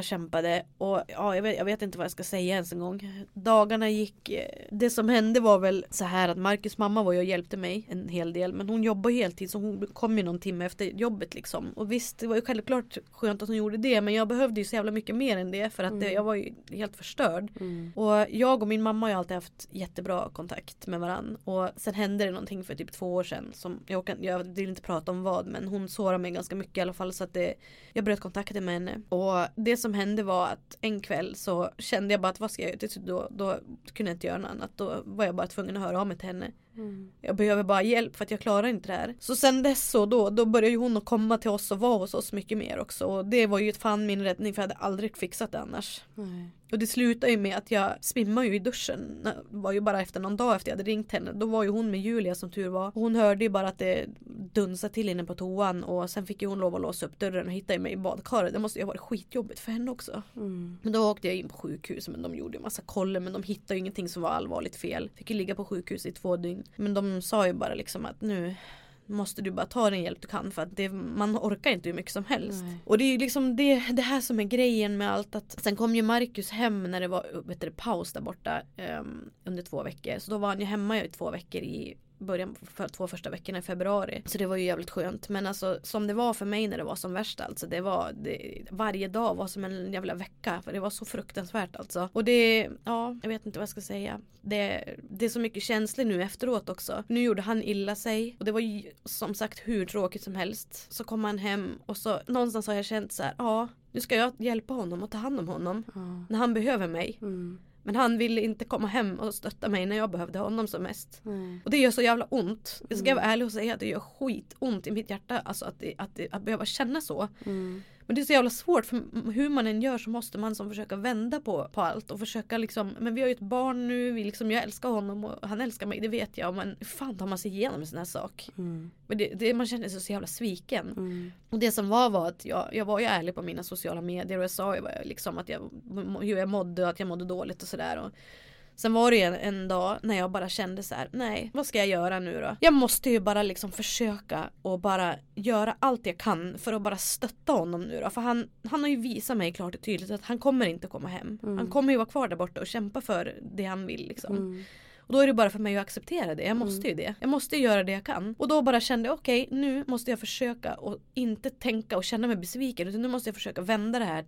S4: ja, jag vet inte vad jag ska säga ens en gång. Dagarna gick. Det som hände var väl så här att Marcus mamma var ju och hjälpte mig en hel del, men hon jobbar ju heltid så hon kom ju någon timme efter jobbet liksom. Och visst, det var ju självklart skönt att hon gjorde det, men jag behövde ju så jävla mycket mer än det för att jag var ju helt förstörd. Och jag och min mamma har ju alltid haft jättebra kontakt med varann. Och sen hände det någonting för typ 2 år sedan som jag vill inte prata om vad, men hon sårade mig ganska mycket i alla fall, så att jag bröt kontakten med henne. Och det som hände var att en kväll så kände jag bara att vad ska jag göra? Då kunde jag inte göra något annat. Då var jag bara tvungen att höra av mig till henne. Jag behöver bara hjälp för att jag klarar inte det här. Så sen dess så då började ju hon att komma till oss och vara hos oss mycket mer också. Och det var ju fan min räddning, för jag hade aldrig fixat det annars. Och det slutade ju med att jag svimmade ju i duschen. Det var ju bara efter någon dag efter jag hade ringt henne. Då var ju hon med Julia som tur var. Hon hörde ju bara att det dunsade till inne på toan. Och sen fick ju hon lov att låsa upp dörren och hitta mig i badkaret. Det måste ju ha varit skitjobbigt för henne också. Men då åkte jag in på sjukhus. Men de gjorde en massa koller. Men de hittade ju ingenting som var allvarligt fel. Fick ju ligga på sjukhus i 2 dygn. Men de sa ju bara liksom att nu måste du bara ta den hjälp du kan, för att man orkar inte hur mycket som helst. Och det är ju liksom det här som är grejen med allt. Att sen kom ju Marcus hem när det var paus där borta under 2 veckor. Så då var han ju hemma i 2 veckor i början för 2 första veckorna i februari. Så det var ju jävligt skönt. Men alltså som det var för mig när det var som värst, alltså varje dag var som en jävla vecka, för det var så fruktansvärt alltså. Och jag vet inte vad jag ska säga. Det är så mycket känslor nu efteråt också. Nu gjorde han illa sig och det var ju som sagt hur tråkigt som helst. Så kom han hem och så någonstans har jag känt så här, nu ska jag hjälpa honom och ta hand om honom när han behöver mig. Men han ville inte komma hem och stötta mig när jag behövde honom som mest. Och det gör så jävla ont. Jag ska vara ärlig och säga att det gör skitont i mitt hjärta. Alltså att behöva känna så. Men det är så jävla svårt, för hur man än gör så måste man som försöka vända på allt. Och försöka liksom, men vi har ju ett barn nu. Jag älskar honom och han älskar mig, det vet jag. Men fan tar man sig igenom en sån här sak. Men man känner sig så jävla sviken. Och det som var att jag var ju ärlig på mina sociala medier. Och jag sa ju liksom att hur jag mådde och att jag mådde dåligt och sådär. Och sen var det en dag när jag bara kände så här: nej, vad ska jag göra nu då? Jag måste ju bara liksom försöka och bara göra allt jag kan för att bara stötta honom nu då. För han har ju visat mig klart och tydligt att han kommer inte komma hem. Han kommer ju vara kvar där borta och kämpa för det han vill liksom. Och då är det bara för mig att acceptera det. Jag måste ju det. Jag måste göra det jag kan. Och då bara kände jag, okej, nu måste jag försöka och inte tänka och känna mig besviken. Utan nu måste jag försöka vända det här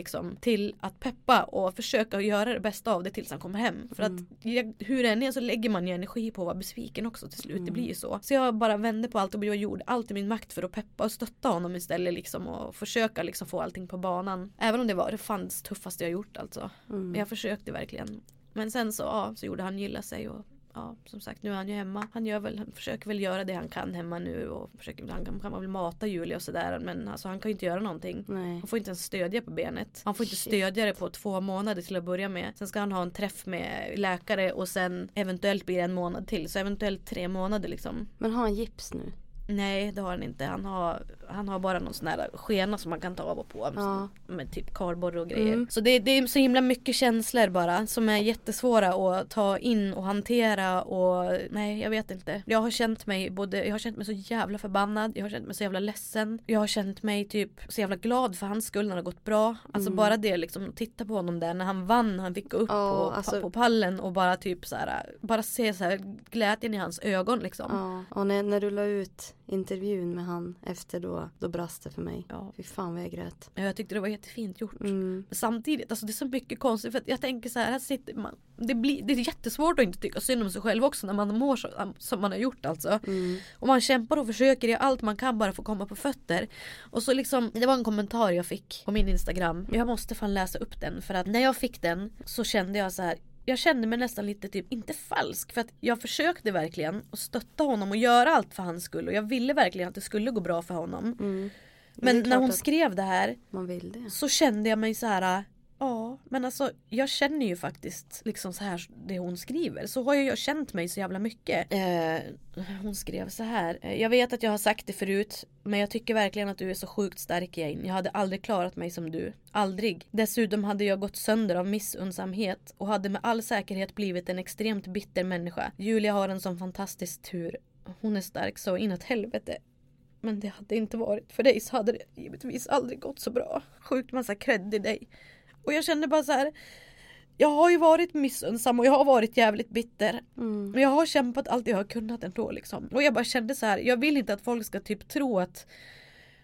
S4: till att peppa och försöka göra det bästa av det tills han kommer hem. För att hur det än är så lägger man ju energi på att vara besviken också till slut. Det blir ju så. Så jag bara vände på allt och jag gjorde allt i min makt för att peppa och stötta honom istället liksom. Och försöka liksom få allting på banan. Även om det fanns tuffaste jag gjort alltså. Men jag försökte verkligen. Men sen så gjorde han gilla sig och som sagt, nu är han ju hemma. Han försöker väl göra det han kan hemma nu och han kan väl mata Julia och sådär, men alltså, han kan ju inte göra någonting. Nej. Han får inte ens stödja på benet. Han får inte stödja det på 2 månader till att börja med. Sen ska han ha en träff med läkare och sen eventuellt blir det 1 månad till. Så eventuellt 3 månader liksom.
S3: Men har han gips nu?
S4: Nej, det har han inte. Han har bara någon sån här skena som man kan ta av och på med typ kardborre och grejer. Så det är så himla mycket känslor bara som är jättesvåra att ta in och hantera och nej, jag vet inte. Jag har känt mig så jävla förbannad, jag har känt mig så jävla ledsen. Jag har känt mig typ så jävla glad för hans skull när det har gått bra. Alltså bara det liksom, titta på honom där när han vann, han fick gå upp på pallen och bara typ så här, bara se så här glädjen i hans ögon liksom.
S3: Ja, och när du la ut intervjun med han efter då brast det för mig. Fy fan vad jag grät.
S4: Ja, jag tyckte det var jättefint gjort. Men samtidigt, alltså det är så mycket konstigt för att jag tänker så här sitter man, det är jättesvårt att inte tycka synd om sig själv också när man mår så, som man har gjort alltså. Och man kämpar och försöker göra allt man kan bara för att komma på fötter. Och så liksom, det var en kommentar jag fick på min Instagram. Jag måste fan läsa upp den för att när jag fick den så kände jag så här. Jag kände mig nästan lite typ, inte falsk, för att jag försökte verkligen att stötta honom och göra allt för hans skull. Och jag ville verkligen att det skulle gå bra för honom. Men när hon skrev det här
S3: man vill det.
S4: Så kände jag mig så här. Ja, men alltså jag känner ju faktiskt liksom så här det hon skriver. Så har jag känt mig så jävla mycket. Hon skrev så här. Jag vet att jag har sagt det förut, men jag tycker verkligen att du är så sjukt stark Jane. Jag hade aldrig klarat mig som du. Aldrig. Dessutom hade jag gått sönder av missunnsamhet och hade med all säkerhet blivit en extremt bitter människa. Julia har en sån fantastisk tur. Hon är stark så inåt helvete. Men det hade inte varit för dig så hade det givetvis aldrig gått så bra. Sjukt massa cred i dig. Och jag kände bara så här. Jag har ju varit missunnsam och jag har varit jävligt bitter. Men jag har kämpat allt jag har kunnat ändå liksom. Och jag bara kände så här. Jag vill inte att folk ska typ tro att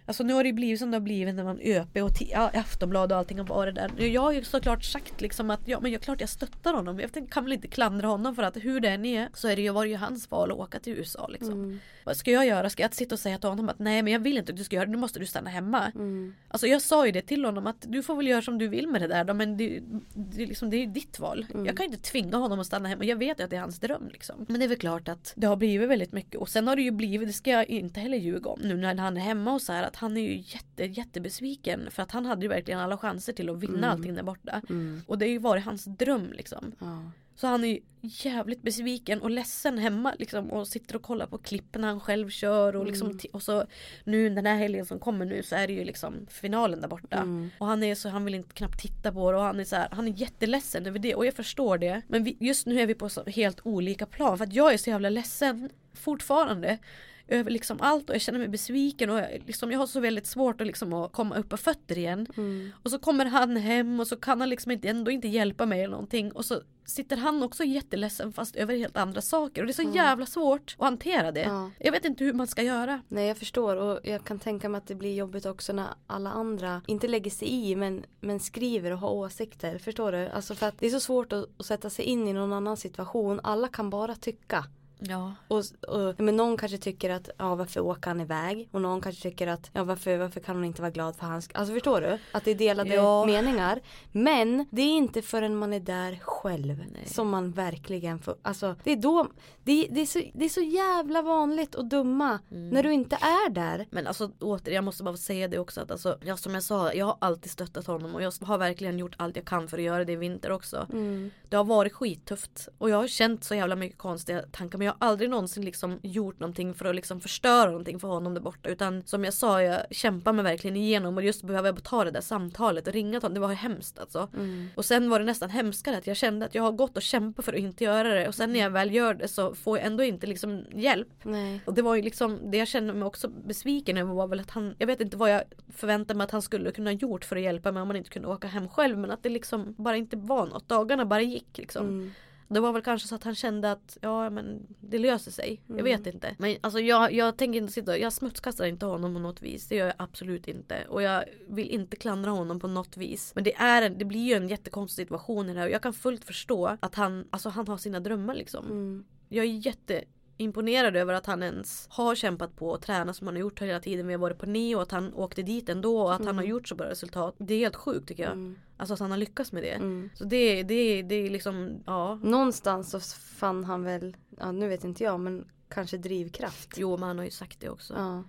S7: Alltså nu har det ju blivit som det har blivit när man öppet och Aftonblad och allting har varit där. Jag har ju såklart sagt liksom att men jag klart jag stöttar honom. Jag kan väl inte klandra honom för att hur det än är så är det ju var ju hans val att åka till USA liksom. Vad ska jag göra? Ska jag sitta och säga till honom att nej men jag vill inte att du ska göra det, nu måste du stanna hemma. Alltså jag sa ju det till honom att du får väl göra som du vill med det där då, men det är ju ditt val. Jag kan inte tvinga honom att stanna hemma. Jag vet ju att det är hans dröm liksom. Men det är väl klart att det har blivit väldigt mycket. Och sen har det ju blivit, det ska jag inte heller ljuga om nu när han är hemma och så här, att han är ju jättebesviken för att han hade ju verkligen alla chanser till att vinna allting där borta. Och det har ju varit hans dröm liksom. Så han är ju jävligt besviken och ledsen hemma liksom, och sitter och kollar på klippen han själv kör och liksom och så nu den här helgen som kommer nu så är det ju liksom finalen där borta. Och han vill inte knappt titta på det och han är jätteledsen över det och jag förstår det. Men just nu är vi på så helt olika plan för att jag är så jävla ledsen fortfarande över liksom allt och jag känner mig besviken och jag har så väldigt svårt att, liksom, att komma upp på fötter igen. Och så kommer han hem och så kan han liksom ändå inte hjälpa mig eller någonting och så sitter han också jätteledsen fast över helt andra saker och det är så jävla svårt att hantera det. Jag vet inte hur man ska göra.
S3: Nej, jag förstår och jag kan tänka mig att det blir jobbigt också när alla andra inte lägger sig i men skriver och har åsikter, förstår du? Alltså för att det är så svårt att sätta sig in i någon annan situation. Alla kan bara tycka.
S7: Ja.
S3: Men någon kanske tycker att varför åker han iväg och någon kanske tycker att varför kan hon inte vara glad för hans, alltså förstår du att det är delade meningar, men det är inte förrän man är där själv som man verkligen får, alltså det är då det är så jävla vanligt och dumma när du inte är där.
S7: Men alltså återigen, jag måste bara säga det också att alltså, som jag sa, jag har alltid stöttat honom och jag har verkligen gjort allt jag kan för att göra det i vinter också. Det har varit skittufft och jag har känt så jävla mycket konstiga tankar, men jag har aldrig någonsin liksom gjort någonting för att liksom förstöra någonting för honom där borta, utan som jag sa, jag kämpar mig verkligen igenom och just behöver jag ta det där samtalet och ringa till honom, det var hemskt alltså. Och sen var det nästan hemskare att jag kände att jag har gått och kämpat för att inte göra det och sen när jag väl gör det så får jag ändå inte liksom hjälp. Och det var ju liksom, det jag kände mig också besviken över var väl att jag vet inte vad jag förväntade mig att han skulle kunna gjort för att hjälpa mig om man inte kunde åka hem själv, men att det liksom bara inte var något, dagarna bara gick liksom. Det var väl kanske så att han kände att men det löser sig. Jag vet inte. Men alltså jag tänker inte sitta, jag smutskastar inte honom på något vis. Det gör jag absolut inte. Och jag vill inte klandra honom på något vis. Men det blir ju en jättekonstig situation i det här. Och jag kan fullt förstå att han har sina drömmar liksom. Jag är jätteimponerad över att han ens har kämpat på och tränat som han har gjort hela tiden. Vi har varit på Neo och att han åkte dit ändå och att han har gjort så bra resultat. Det är helt sjukt tycker jag. Alltså att han har lyckats med det. Så det är liksom,
S3: någonstans så fann han väl, nu vet inte jag, men kanske drivkraft.
S7: Jo, men han har ju sagt det också.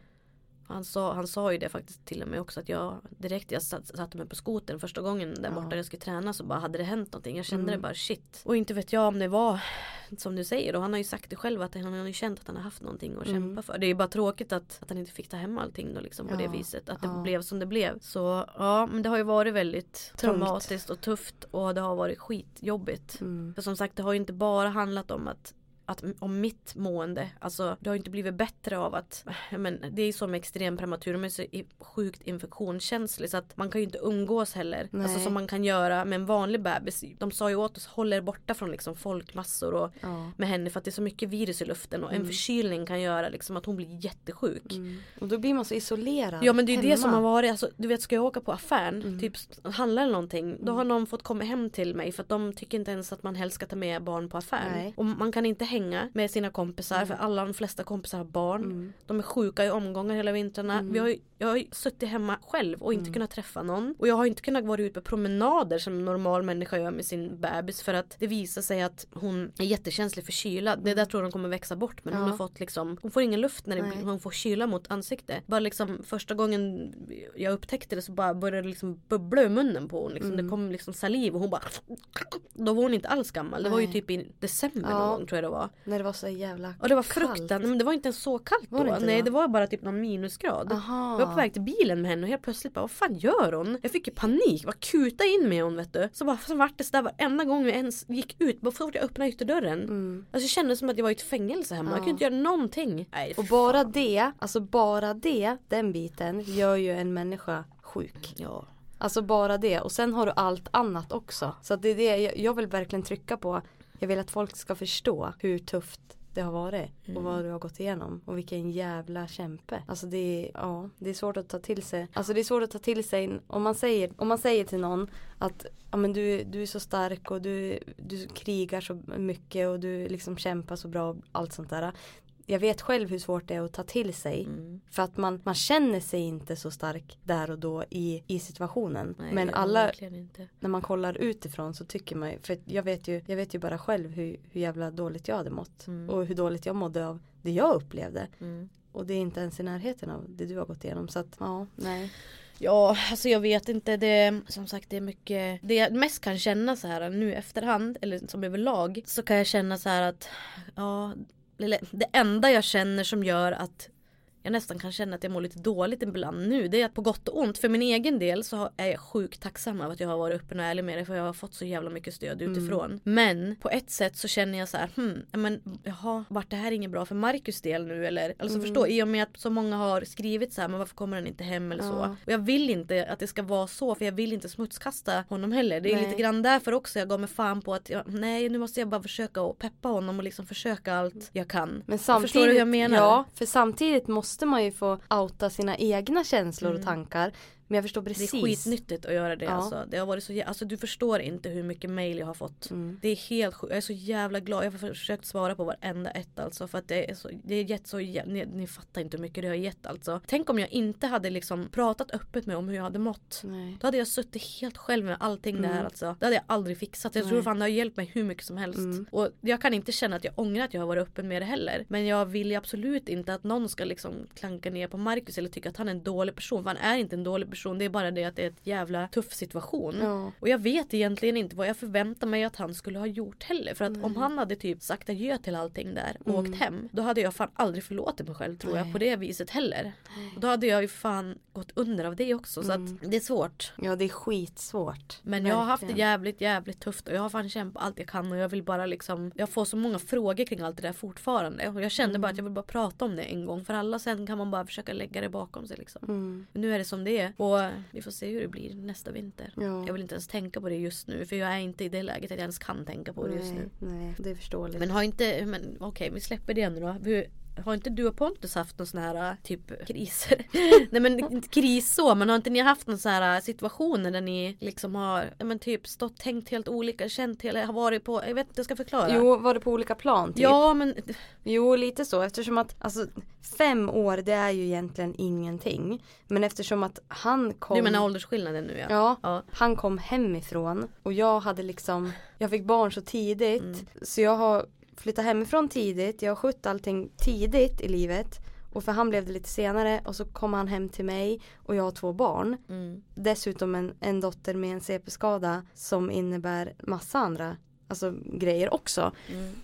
S7: Han sa ju det faktiskt till och med också att jag satte mig på skoten första gången där borta jag skulle träna så bara hade det hänt någonting. Jag kände det bara shit. Och inte vet jag om det var som du säger, och han har ju sagt det själv att han har ju känt att han har haft någonting att kämpa för. Det är ju bara tråkigt att han inte fick ta hem allting då liksom på det viset. Att det blev som det blev. Så men det har ju varit väldigt traumatiskt och tufft och det har varit skitjobbigt. För som sagt, det har ju inte bara handlat om om mitt mående, alltså det har inte blivit bättre av att det är som extrem prematur, men så sjukt infektionskänslig så att man kan ju inte umgås heller. Alltså som man kan göra med en vanlig bebis. De sa ju åt oss, håll er borta från liksom folkmassor och med henne för att det är så mycket virus i luften och en förkylning kan göra liksom att hon blir jättesjuk.
S3: Och då blir man så isolerad.
S7: Ja, men det är ju det som har varit, alltså, du vet, ska jag åka på affären typ handla eller någonting, då har någon fått komma hem till mig för att de tycker inte ens att man helst ska ta med barn på affären. Och man kan inte hänga med sina kompisar för de flesta kompisar har barn. De är sjuka i omgångar hela vintrarna. Jag har suttit hemma själv och inte kunnat träffa någon. Och jag har inte kunnat vara ute på promenader som en normal människa gör med sin bebis för att det visar sig att hon är jättekänslig för kyla. Det där tror jag kommer växa bort, men hon har fått liksom, hon får ingen luft när hon får kyla mot ansiktet. Bara liksom första gången jag upptäckte det så bara började det liksom bubbla ur munnen på hon liksom. Det kom liksom saliv och hon bara, då var hon inte alls gammal. Det var ju typ i december någon gång, tror jag det var.
S3: När det var så jävla
S7: och det var fruktansvärt, men det var inte ens så kallt då. Nej, det var bara typ någon minusgrad. Jag var på väg till bilen med henne och helt plötsligt bara, vad fan gör hon? Jag fick ju panik, bara kuta in med hon, vet du. Så vart det där varenda gång jag ens gick ut, bara fort jag öppnade ytterdörren. Alltså jag kände som att jag var i ett fängelse hemma. Jag kunde inte göra någonting. Nej,
S3: och bara den biten gör ju en människa sjuk.
S7: Ja.
S3: Alltså bara det. Och sen har du allt annat också. Så att det är det jag vill verkligen trycka på. Jag vill att folk ska förstå hur tufft det har varit och vad du har gått igenom och vilken jävla kämpe. Alltså det är svårt att ta till sig. Alltså det är svårt att ta till sig om man säger till någon att ja, men du är så stark och du krigar så mycket och du liksom kämpar så bra och allt sånt där. Jag vet själv hur svårt det är att ta till sig. För att man känner sig inte så stark där och då i situationen. Nej, men alla, när man kollar utifrån så tycker man, för jag vet ju bara själv hur jävla dåligt jag hade mått. Och hur dåligt jag mådde av det jag upplevde. Och det är inte ens i närheten av det du har gått igenom. Så att, nej.
S7: Ja, alltså jag vet inte, som sagt det är mycket, det jag mest kan känna så här nu efterhand, eller som överlag, så kan jag känna så här att, det enda jag känner som gör att jag nästan kan känna att jag mår lite dåligt ibland nu, det är att på gott och ont, för min egen del så är jag sjukt tacksam av att jag har varit öppen och ärlig med det, för jag har fått så jävla mycket stöd utifrån. Men på ett sätt så känner jag så här, vart det här inget bra för Marcus del nu, eller alltså förstå, i och med att så många har skrivit så här, men varför kommer han inte hem eller så. Och jag vill inte att det ska vara så, för jag vill inte smutskasta honom heller. Det är lite grann därför också jag går med fan på att nu måste jag bara försöka att peppa honom och liksom försöka allt jag kan. Men samtidigt, förstår du hur jag menar?
S3: Ja, för samtidigt måste man ju få outa sina egna känslor och tankar. Men jag förstår precis.
S7: Det är skitnyttigt att göra det. Alltså. Det har varit så, alltså du förstår inte hur mycket mejl jag har fått. Det är helt sjukt. Jag är så jävla glad. Jag har försökt svara på varenda ett alltså. För att det är gett så, ni fattar inte hur mycket det har gett alltså. Tänk om jag inte hade liksom pratat öppet med om hur jag hade mått. Nej. Då hade jag suttit helt själv med allting det här alltså. Det hade jag aldrig fixat. Jag tror fan det har hjälpt mig hur mycket som helst. Och jag kan inte känna att jag ångrar att jag har varit öppen med det heller. Men jag vill ju absolut inte att någon ska liksom klanka ner på Marcus eller tycka att han är en dålig person. För han är inte en dålig person. Det är bara det att det är ett jävla tuff situation. Ja. Och jag vet egentligen inte vad jag förväntar mig att han skulle ha gjort heller. För att om han hade typ sagt adjö till allting där och åkt hem, då hade jag fan aldrig förlåtit mig själv, tror jag, på det viset heller. Och då hade jag ju fan gått under av det också. Så att det är svårt.
S3: Ja, det är skitsvårt.
S7: Men verkligen. Jag har haft det jävligt tufft och jag har fan kämpat allt jag kan och jag vill bara liksom, jag får så många frågor kring allt det där fortfarande. Och jag kände bara att jag vill bara prata om det en gång för alla, sen kan man bara försöka lägga det bakom sig liksom. Men nu är det som det är. Och vi får se hur det blir nästa vinter. Ja. Jag vill inte ens tänka på det just nu, för jag är inte i det läget att jag ens kan tänka på det just nu.
S3: Nej, det är förståeligt.
S7: Men okej, vi släpper det nu då. Har inte du och Pontus haft någon sån här typ kriser? Nej, men inte kris så, men har inte ni haft någon sån här situationer där ni liksom har typ stått, tänkt helt olika, känt helt, har varit på, jag vet inte, jag ska förklara.
S3: Jo, var det på olika plan typ?
S7: Ja, men
S3: jo, lite så, eftersom att alltså 5 år, det är ju egentligen ingenting. Men eftersom att han kom...
S7: Du menar åldersskillnaden nu,
S3: ja. Han kom hemifrån och jag fick barn så tidigt, så jag har flyttat hemifrån tidigt. Jag har skött allting tidigt i livet. Och för han blev det lite senare. Och så kom han hem till mig. Och jag har 2 barn. Dessutom en dotter med en CP-skada. Som innebär massa andra grejer också.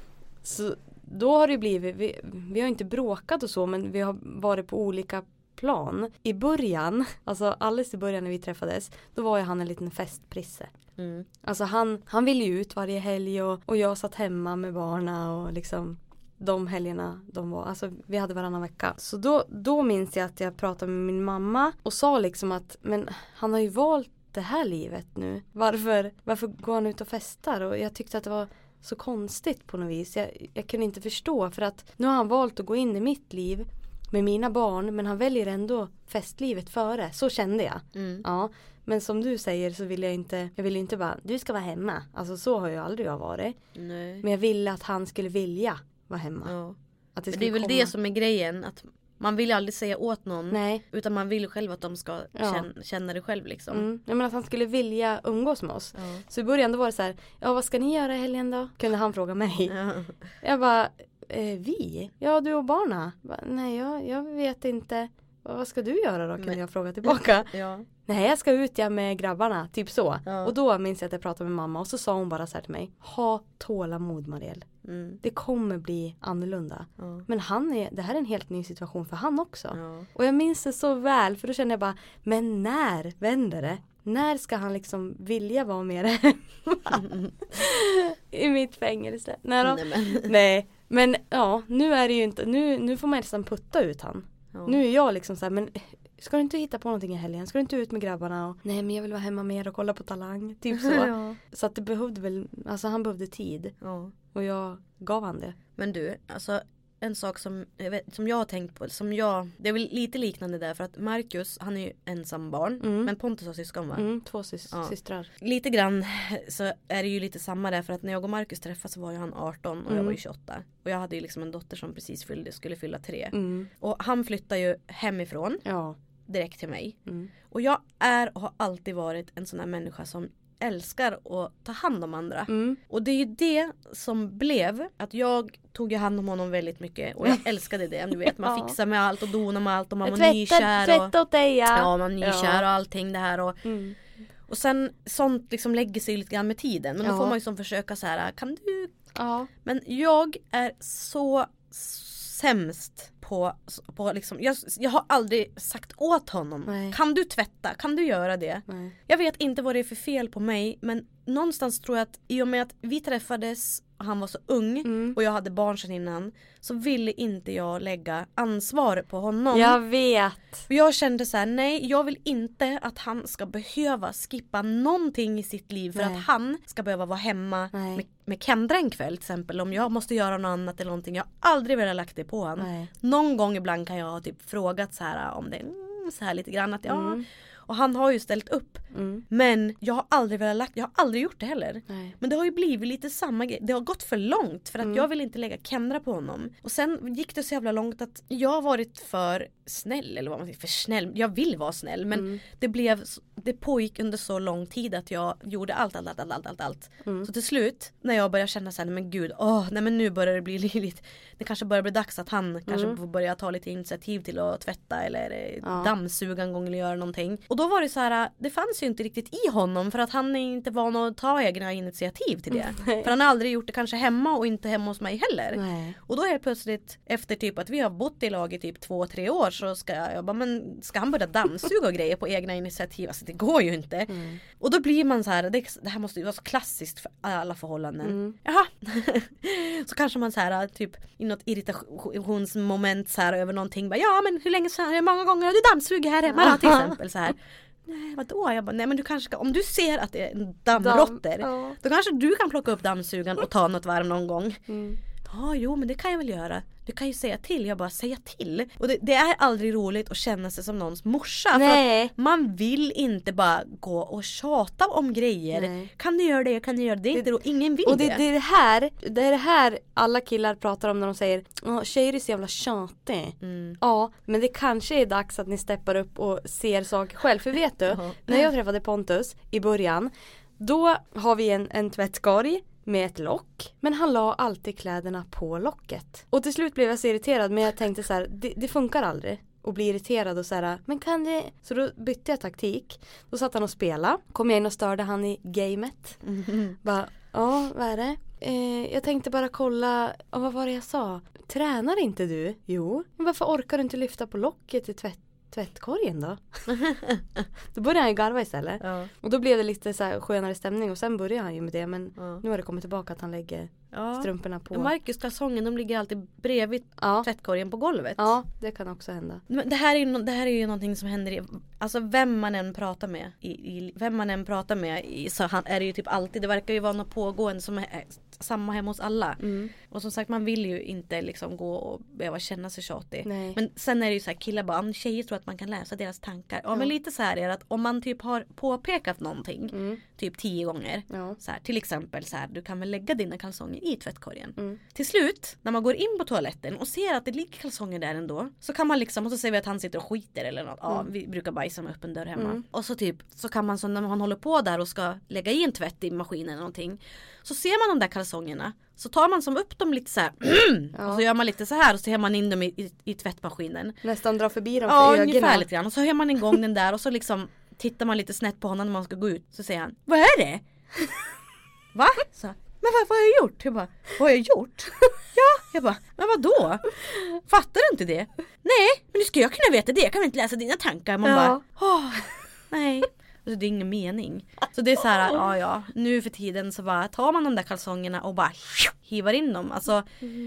S3: Så då har det blivit. Vi har inte bråkat och så. Men vi har varit på olika plan. I början. Alltså alldeles i början när vi träffades. Då var ju han en liten festprisse. Alltså han ville ju ut varje helg och jag satt hemma med barna och liksom de helgerna vi hade varannan vecka. Så då minns jag att jag pratade med min mamma och sa liksom att men han har ju valt det här livet nu. Varför går han ut och festar? Och jag tyckte att det var så konstigt på något vis. Jag kunde inte förstå, för att nu har han valt att gå in i mitt liv med mina barn, men han väljer ändå festlivet före. Så kände jag. Ja. Men som du säger så vill jag vill inte bara, du ska vara hemma. Alltså så har ju aldrig jag varit. Nej. Men jag ville att han skulle vilja vara hemma. Ja. Att det är väl
S7: det som är grejen, att man vill aldrig säga åt någon. Nej. Utan man vill själv att de ska känna det själv liksom.
S3: Jag menar att han skulle vilja umgås med oss. Ja. Så i början då var det så här, vad ska ni göra i helgen då? Kunde han fråga mig. Ja. Jag bara, vi? Ja, du och barna. Nej, jag vet inte. Vad ska du göra då? Kunde jag fråga tillbaka. Ja. Nej, jag ska ut med grabbarna. Typ så. Ja. Och då minns jag att jag pratade med mamma. Och så sa hon bara så här till mig. Ha tålamod, Marielle. Det kommer bli annorlunda. Ja. Men det här är en helt ny situation för han också. Ja. Och jag minns det så väl. För då kände jag bara, men när vänder det? När ska han liksom vilja vara med i mitt fängelse? Nej. Men ja, nu är det ju inte. Nu får man nästan putta ut han. Ja. Nu är jag liksom så här, men ska du inte hitta på någonting i helgen? Ska du inte ut med grabbarna? Och, nej, men jag vill vara hemma mer och kolla på Talang. Typ så. Ja. Så att det behövde väl, alltså han behövde tid. Ja. Och jag gav han det.
S7: Men du, alltså en sak som jag har tänkt på, det är väl lite liknande där, för att Marcus, han är ju ensam barn, men Pontus har syskon, va?
S3: 2 systrar.
S7: Lite grann så är det ju lite samma där, för att när jag och Marcus träffade så var ju han 18 och jag var ju 28. Och jag hade ju liksom en dotter som precis skulle fylla 3. Och han flyttade ju hemifrån direkt till mig. Och jag är och har alltid varit en sån här människa som älskar att ta hand om andra. Och det är ju det som blev att jag tog ju hand om honom väldigt mycket. Och jag älskade det. Du vet, man fixar med allt och donar med allt. Och man var nykär.
S3: Tvätta åt dig,
S7: ja, man var nykär och allting det här. Och sen sånt liksom lägger sig lite grann med tiden. Men då får man ju som försöka så här, kan du? Ja. Men jag är så sämst på liksom, jag har aldrig sagt åt honom, nej, kan du tvätta, kan du göra det? Nej. Jag vet inte vad det är för fel på mig, men någonstans tror jag att i och med att vi träffades och han var så ung och jag hade barn sedan innan, så ville inte jag lägga ansvar på honom.
S3: Jag vet.
S7: Och jag kände så här, nej, jag vill inte att han ska behöva skippa någonting i sitt liv för att han ska behöva vara hemma med Kendra en kväll till exempel, om jag måste göra något annat eller någonting. Jag har aldrig velat lagt det på honom. Någon gång ibland kan jag ha typ frågat så här om det så här lite grann att och han har ju ställt upp. Men jag har aldrig velat jag har aldrig gjort det heller. Nej. Men det har ju blivit lite samma grej. Det har gått för långt för att jag vill inte lägga Kendra på honom. Och sen gick det så jävla långt att jag har varit för snäll, eller vad man säger, för snäll. Jag vill vara snäll, men det pågick under så lång tid att jag gjorde allt. Så till slut när jag började känna så här, men gud, nej, men nu börjar det bli lite, det kanske börjar bli dags att han kanske får börja ta lite initiativ till att tvätta eller dammsuga en gång eller göra någonting. Och då var det så här, det fanns ju inte riktigt i honom för att han är inte van att ta egna initiativ till det. För han har aldrig gjort det kanske hemma och inte hemma hos mig heller. Nej. Och då är plötsligt efter typ att vi har bott i lag i typ 2-3 år så ska jag bara, men ska han börja dammsuga och grejer på egna initiativ? Alltså det går ju inte. Och då blir man så här, det här måste ju vara så klassiskt för alla förhållanden. Jaha. Så kanske man så här typ i något irritationsmoment så här över någonting. Bara, ja, men hur många gånger har du dammsugit här hemma till exempel så här. Nej, vadå? Jag bara, nej, men du kanske om du ser att det är en dammråttor, då kanske du kan plocka upp dammsugan och ta något varv någon gång. Ja, jo, men det kan jag väl göra. Du kan ju säga till, jag bara säga till. Och det är aldrig roligt att känna sig som någons morsa. Nej. För att man vill inte bara gå och tjata om grejer. Nej. Kan du göra det? Kan du göra det? Inte då, ingen vill
S3: och det är det här alla killar pratar om när de säger tjejer är så jävla tjatig. Ja, men det kanske är dags att ni steppar upp och ser saker själv. För vet du, när jag träffade Pontus i början, då har vi en tvättkorg med ett lock, men han la alltid kläderna på locket. Och till slut blev jag så irriterad, men jag tänkte så här, det funkar aldrig att bli irriterad och så här, men kan det? Så då bytte jag taktik. Då satt han och spelade. Kom jag in och störde han i gamet. Bara, vad är det? Jag tänkte bara kolla, vad var det jag sa? Tränar inte du? Jo. Men varför orkar du inte lyfta på locket i tvättkorgen då? Då började han ju garva istället. Och då blev det lite så här skönare stämning. Och sen började han ju med det. Men nu har det kommit tillbaka att han lägger strumporna på.
S7: Marcus kalsongen, de ligger alltid bredvid tvättkorgen på golvet.
S3: Ja, det kan också hända.
S7: Men det här är ju någonting som händer alltså vem man än pratar med så är det ju typ alltid, det verkar ju vara något pågående som är samma hemma hos alla. Och som sagt, man vill ju inte liksom gå och behöva känna sig tjatig. Nej. Men sen är det ju så här, killar bara, tjejer tror att man kan läsa deras tankar. Ja, men lite så här är det att om man typ har påpekat någonting typ 10 gånger så här, till exempel så här, du kan väl lägga dina kalsonger i tvättkorgen. Till slut, när man går in på toaletten och ser att det ligger kalsonger där ändå, så kan man liksom, och så säger vi att han sitter och skiter eller något. Ja, vi brukar bajsa med öppen dörr hemma. Och så typ, så kan man så när man håller på där och ska lägga in tvätt i maskinen eller någonting, så ser man de där kalsongerna, så tar man som upp dem lite så här och så gör man lite så här och så har man in dem i tvättmaskinen.
S3: Nästan dra förbi dem för ögonen.
S7: Ungefär lite grann. Och så har man igång den där och så liksom tittar man lite snett på honom när man ska gå ut. Så säger han, vad är det? Va? Så, men vad har jag gjort? Jag bara, vad har jag gjort? Ja, jag bara, men vadå? Fattar du inte det? Nej, men nu ska jag kunna veta det. Jag kan väl inte läsa dina tankar. Man bara, nej.
S4: Så det är ingen mening. Så det är så här, ja, nu för tiden så bara tar man de där kalsongerna och bara hivar in dem. Alltså,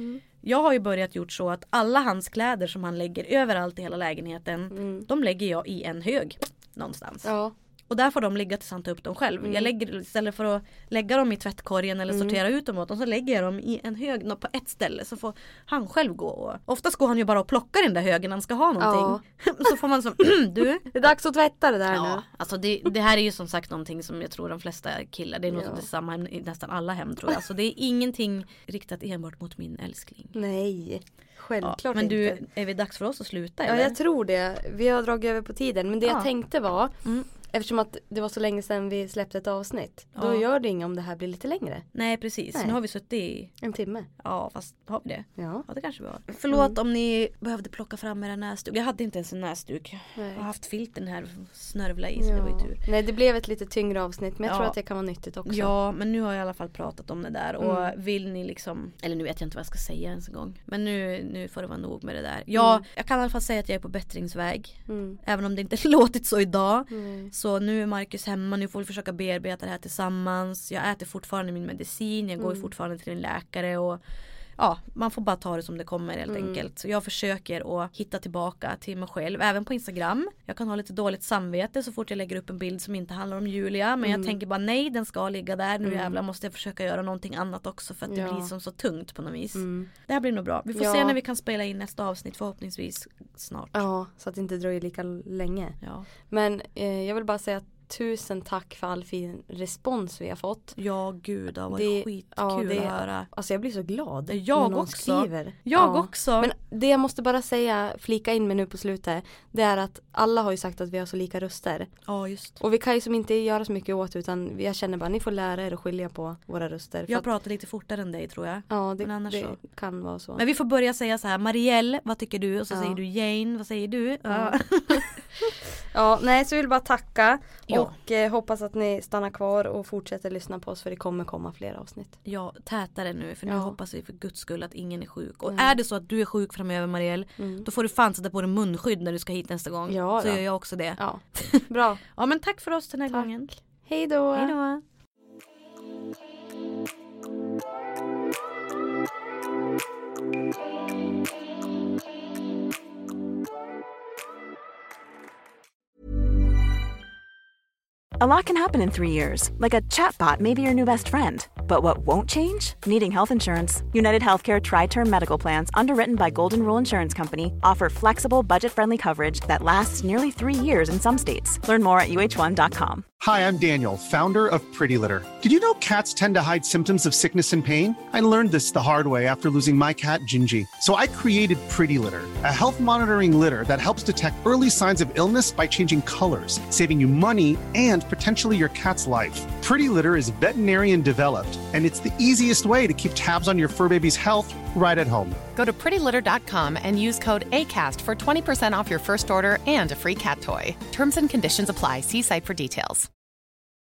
S4: jag har ju börjat gjort så att alla hans kläder som han lägger överallt i hela lägenheten, de lägger jag i en hög någonstans. Ja. Och där får de ligga tills han tar upp dem själv. Jag lägger, istället för att lägga dem i tvättkorgen eller sortera ut dem åt dem, så lägger jag dem i en hög på ett ställe. Så får han själv gå. Och oftast går han ju bara och plockar den där högen när han ska ha någonting. Ja. Så får man som, du.
S3: Det är dags att tvätta det där nu.
S4: Alltså det här är ju som sagt någonting som jag tror de flesta killar, det är nog detsamma i nästan alla hem tror jag. Så det är ingenting riktat enbart mot min älskling.
S3: Nej. Självklart
S4: men du,
S3: inte.
S4: Är vi dags för oss att sluta?
S3: Ja, jag tror det. Vi har dragit över på tiden. Men det jag tänkte var, eftersom att det var så länge sedan vi släppte ett avsnitt, då gör det inget om det här blir lite längre.
S4: Nej, precis. Nej. Nu har vi suttit i
S3: en timme.
S4: Ja, fast har vi det?
S3: Ja,
S4: det kanske vi har. Förlåt om ni behövde plocka fram era näsduk. Jag hade inte ens en näsduk. Jag har haft filten här snörvla i, så det var ju tur.
S3: Nej, det blev ett lite tyngre avsnitt, men jag tror att det kan vara nyttigt också.
S4: Ja, men nu har jag i alla fall pratat om det där. Och vill ni liksom, eller nu vet jag inte vad jag ska säga ens en gång. Men nu får det vara nog med det där. Ja, jag kan i alla fall säga att jag är på bättringsväg. Även om det inte låtit så idag. Så nu är Marcus hemma, nu får vi försöka bearbeta det här tillsammans. Jag äter fortfarande min medicin, jag går fortfarande till en läkare och ja, man får bara ta det som det kommer helt enkelt. Så jag försöker att hitta tillbaka till mig själv, även på Instagram. Jag kan ha lite dåligt samvete så fort jag lägger upp en bild som inte handlar om Julia. Men jag tänker bara nej, den ska ligga där. Nu jävlar måste jag försöka göra någonting annat också för att det blir som så tungt på något vis. Det här blir nog bra. Vi får se när vi kan spela in nästa avsnitt, förhoppningsvis snart.
S3: Ja, så att det inte dröjer lika länge.
S4: Ja.
S3: Men jag vill bara säga att tusen tack för all fin respons vi har fått.
S4: Ja, gud, det var skitkul att höra.
S3: Alltså jag blir så glad.
S4: Jag också.
S3: Skriver.
S4: Jag också.
S3: Men det jag måste bara säga, flika in med nu på slutet, det är att alla har ju sagt att vi har så lika röster.
S4: Ja, just.
S3: Och vi kan ju som inte göra så mycket åt, utan jag känner bara, ni får lära er att skilja på våra röster.
S4: Jag pratar lite fortare än dig tror jag.
S3: Ja,
S4: det
S3: kan vara så.
S4: Men vi får börja säga så här, Marielle, vad tycker du? Och så säger du Jane, vad säger du? Ja.
S3: Ja, nej, så vill bara tacka och hoppas att ni stannar kvar och fortsätter lyssna på oss, för det kommer komma fler avsnitt.
S4: Ja, tätare nu, för nu hoppas vi för guds skull att ingen är sjuk. Och är det så att du är sjuk framöver, Marielle, då får du fan sätta på dig munskydd när du ska hit nästa gång. Ja, så gör jag också det.
S3: Ja. Bra.
S4: Ja, men tack för oss den här gången.
S3: Hej då.
S4: Hej då.
S6: A lot can happen in 3 years, like a chatbot may be your new best friend. But what won't change? Needing health insurance. United Healthcare Tri-Term Medical Plans, underwritten by Golden Rule Insurance Company, offer flexible, budget-friendly coverage that lasts nearly 3 years in some states. Learn more at uh1.com.
S8: Hi, I'm Daniel, founder of Pretty Litter. Did you know cats tend to hide symptoms of sickness and pain? I learned this the hard way after losing my cat, Gingy. So I created Pretty Litter, a health monitoring litter that helps detect early signs of illness by changing colors, saving you money and potentially your cat's life. Pretty Litter is veterinarian developed, and it's the easiest way to keep tabs on your fur baby's health right at home.
S9: Go to prettylitter.com and use code ACAST for 20% off your first order and a free cat toy. Terms and conditions apply. See site for details.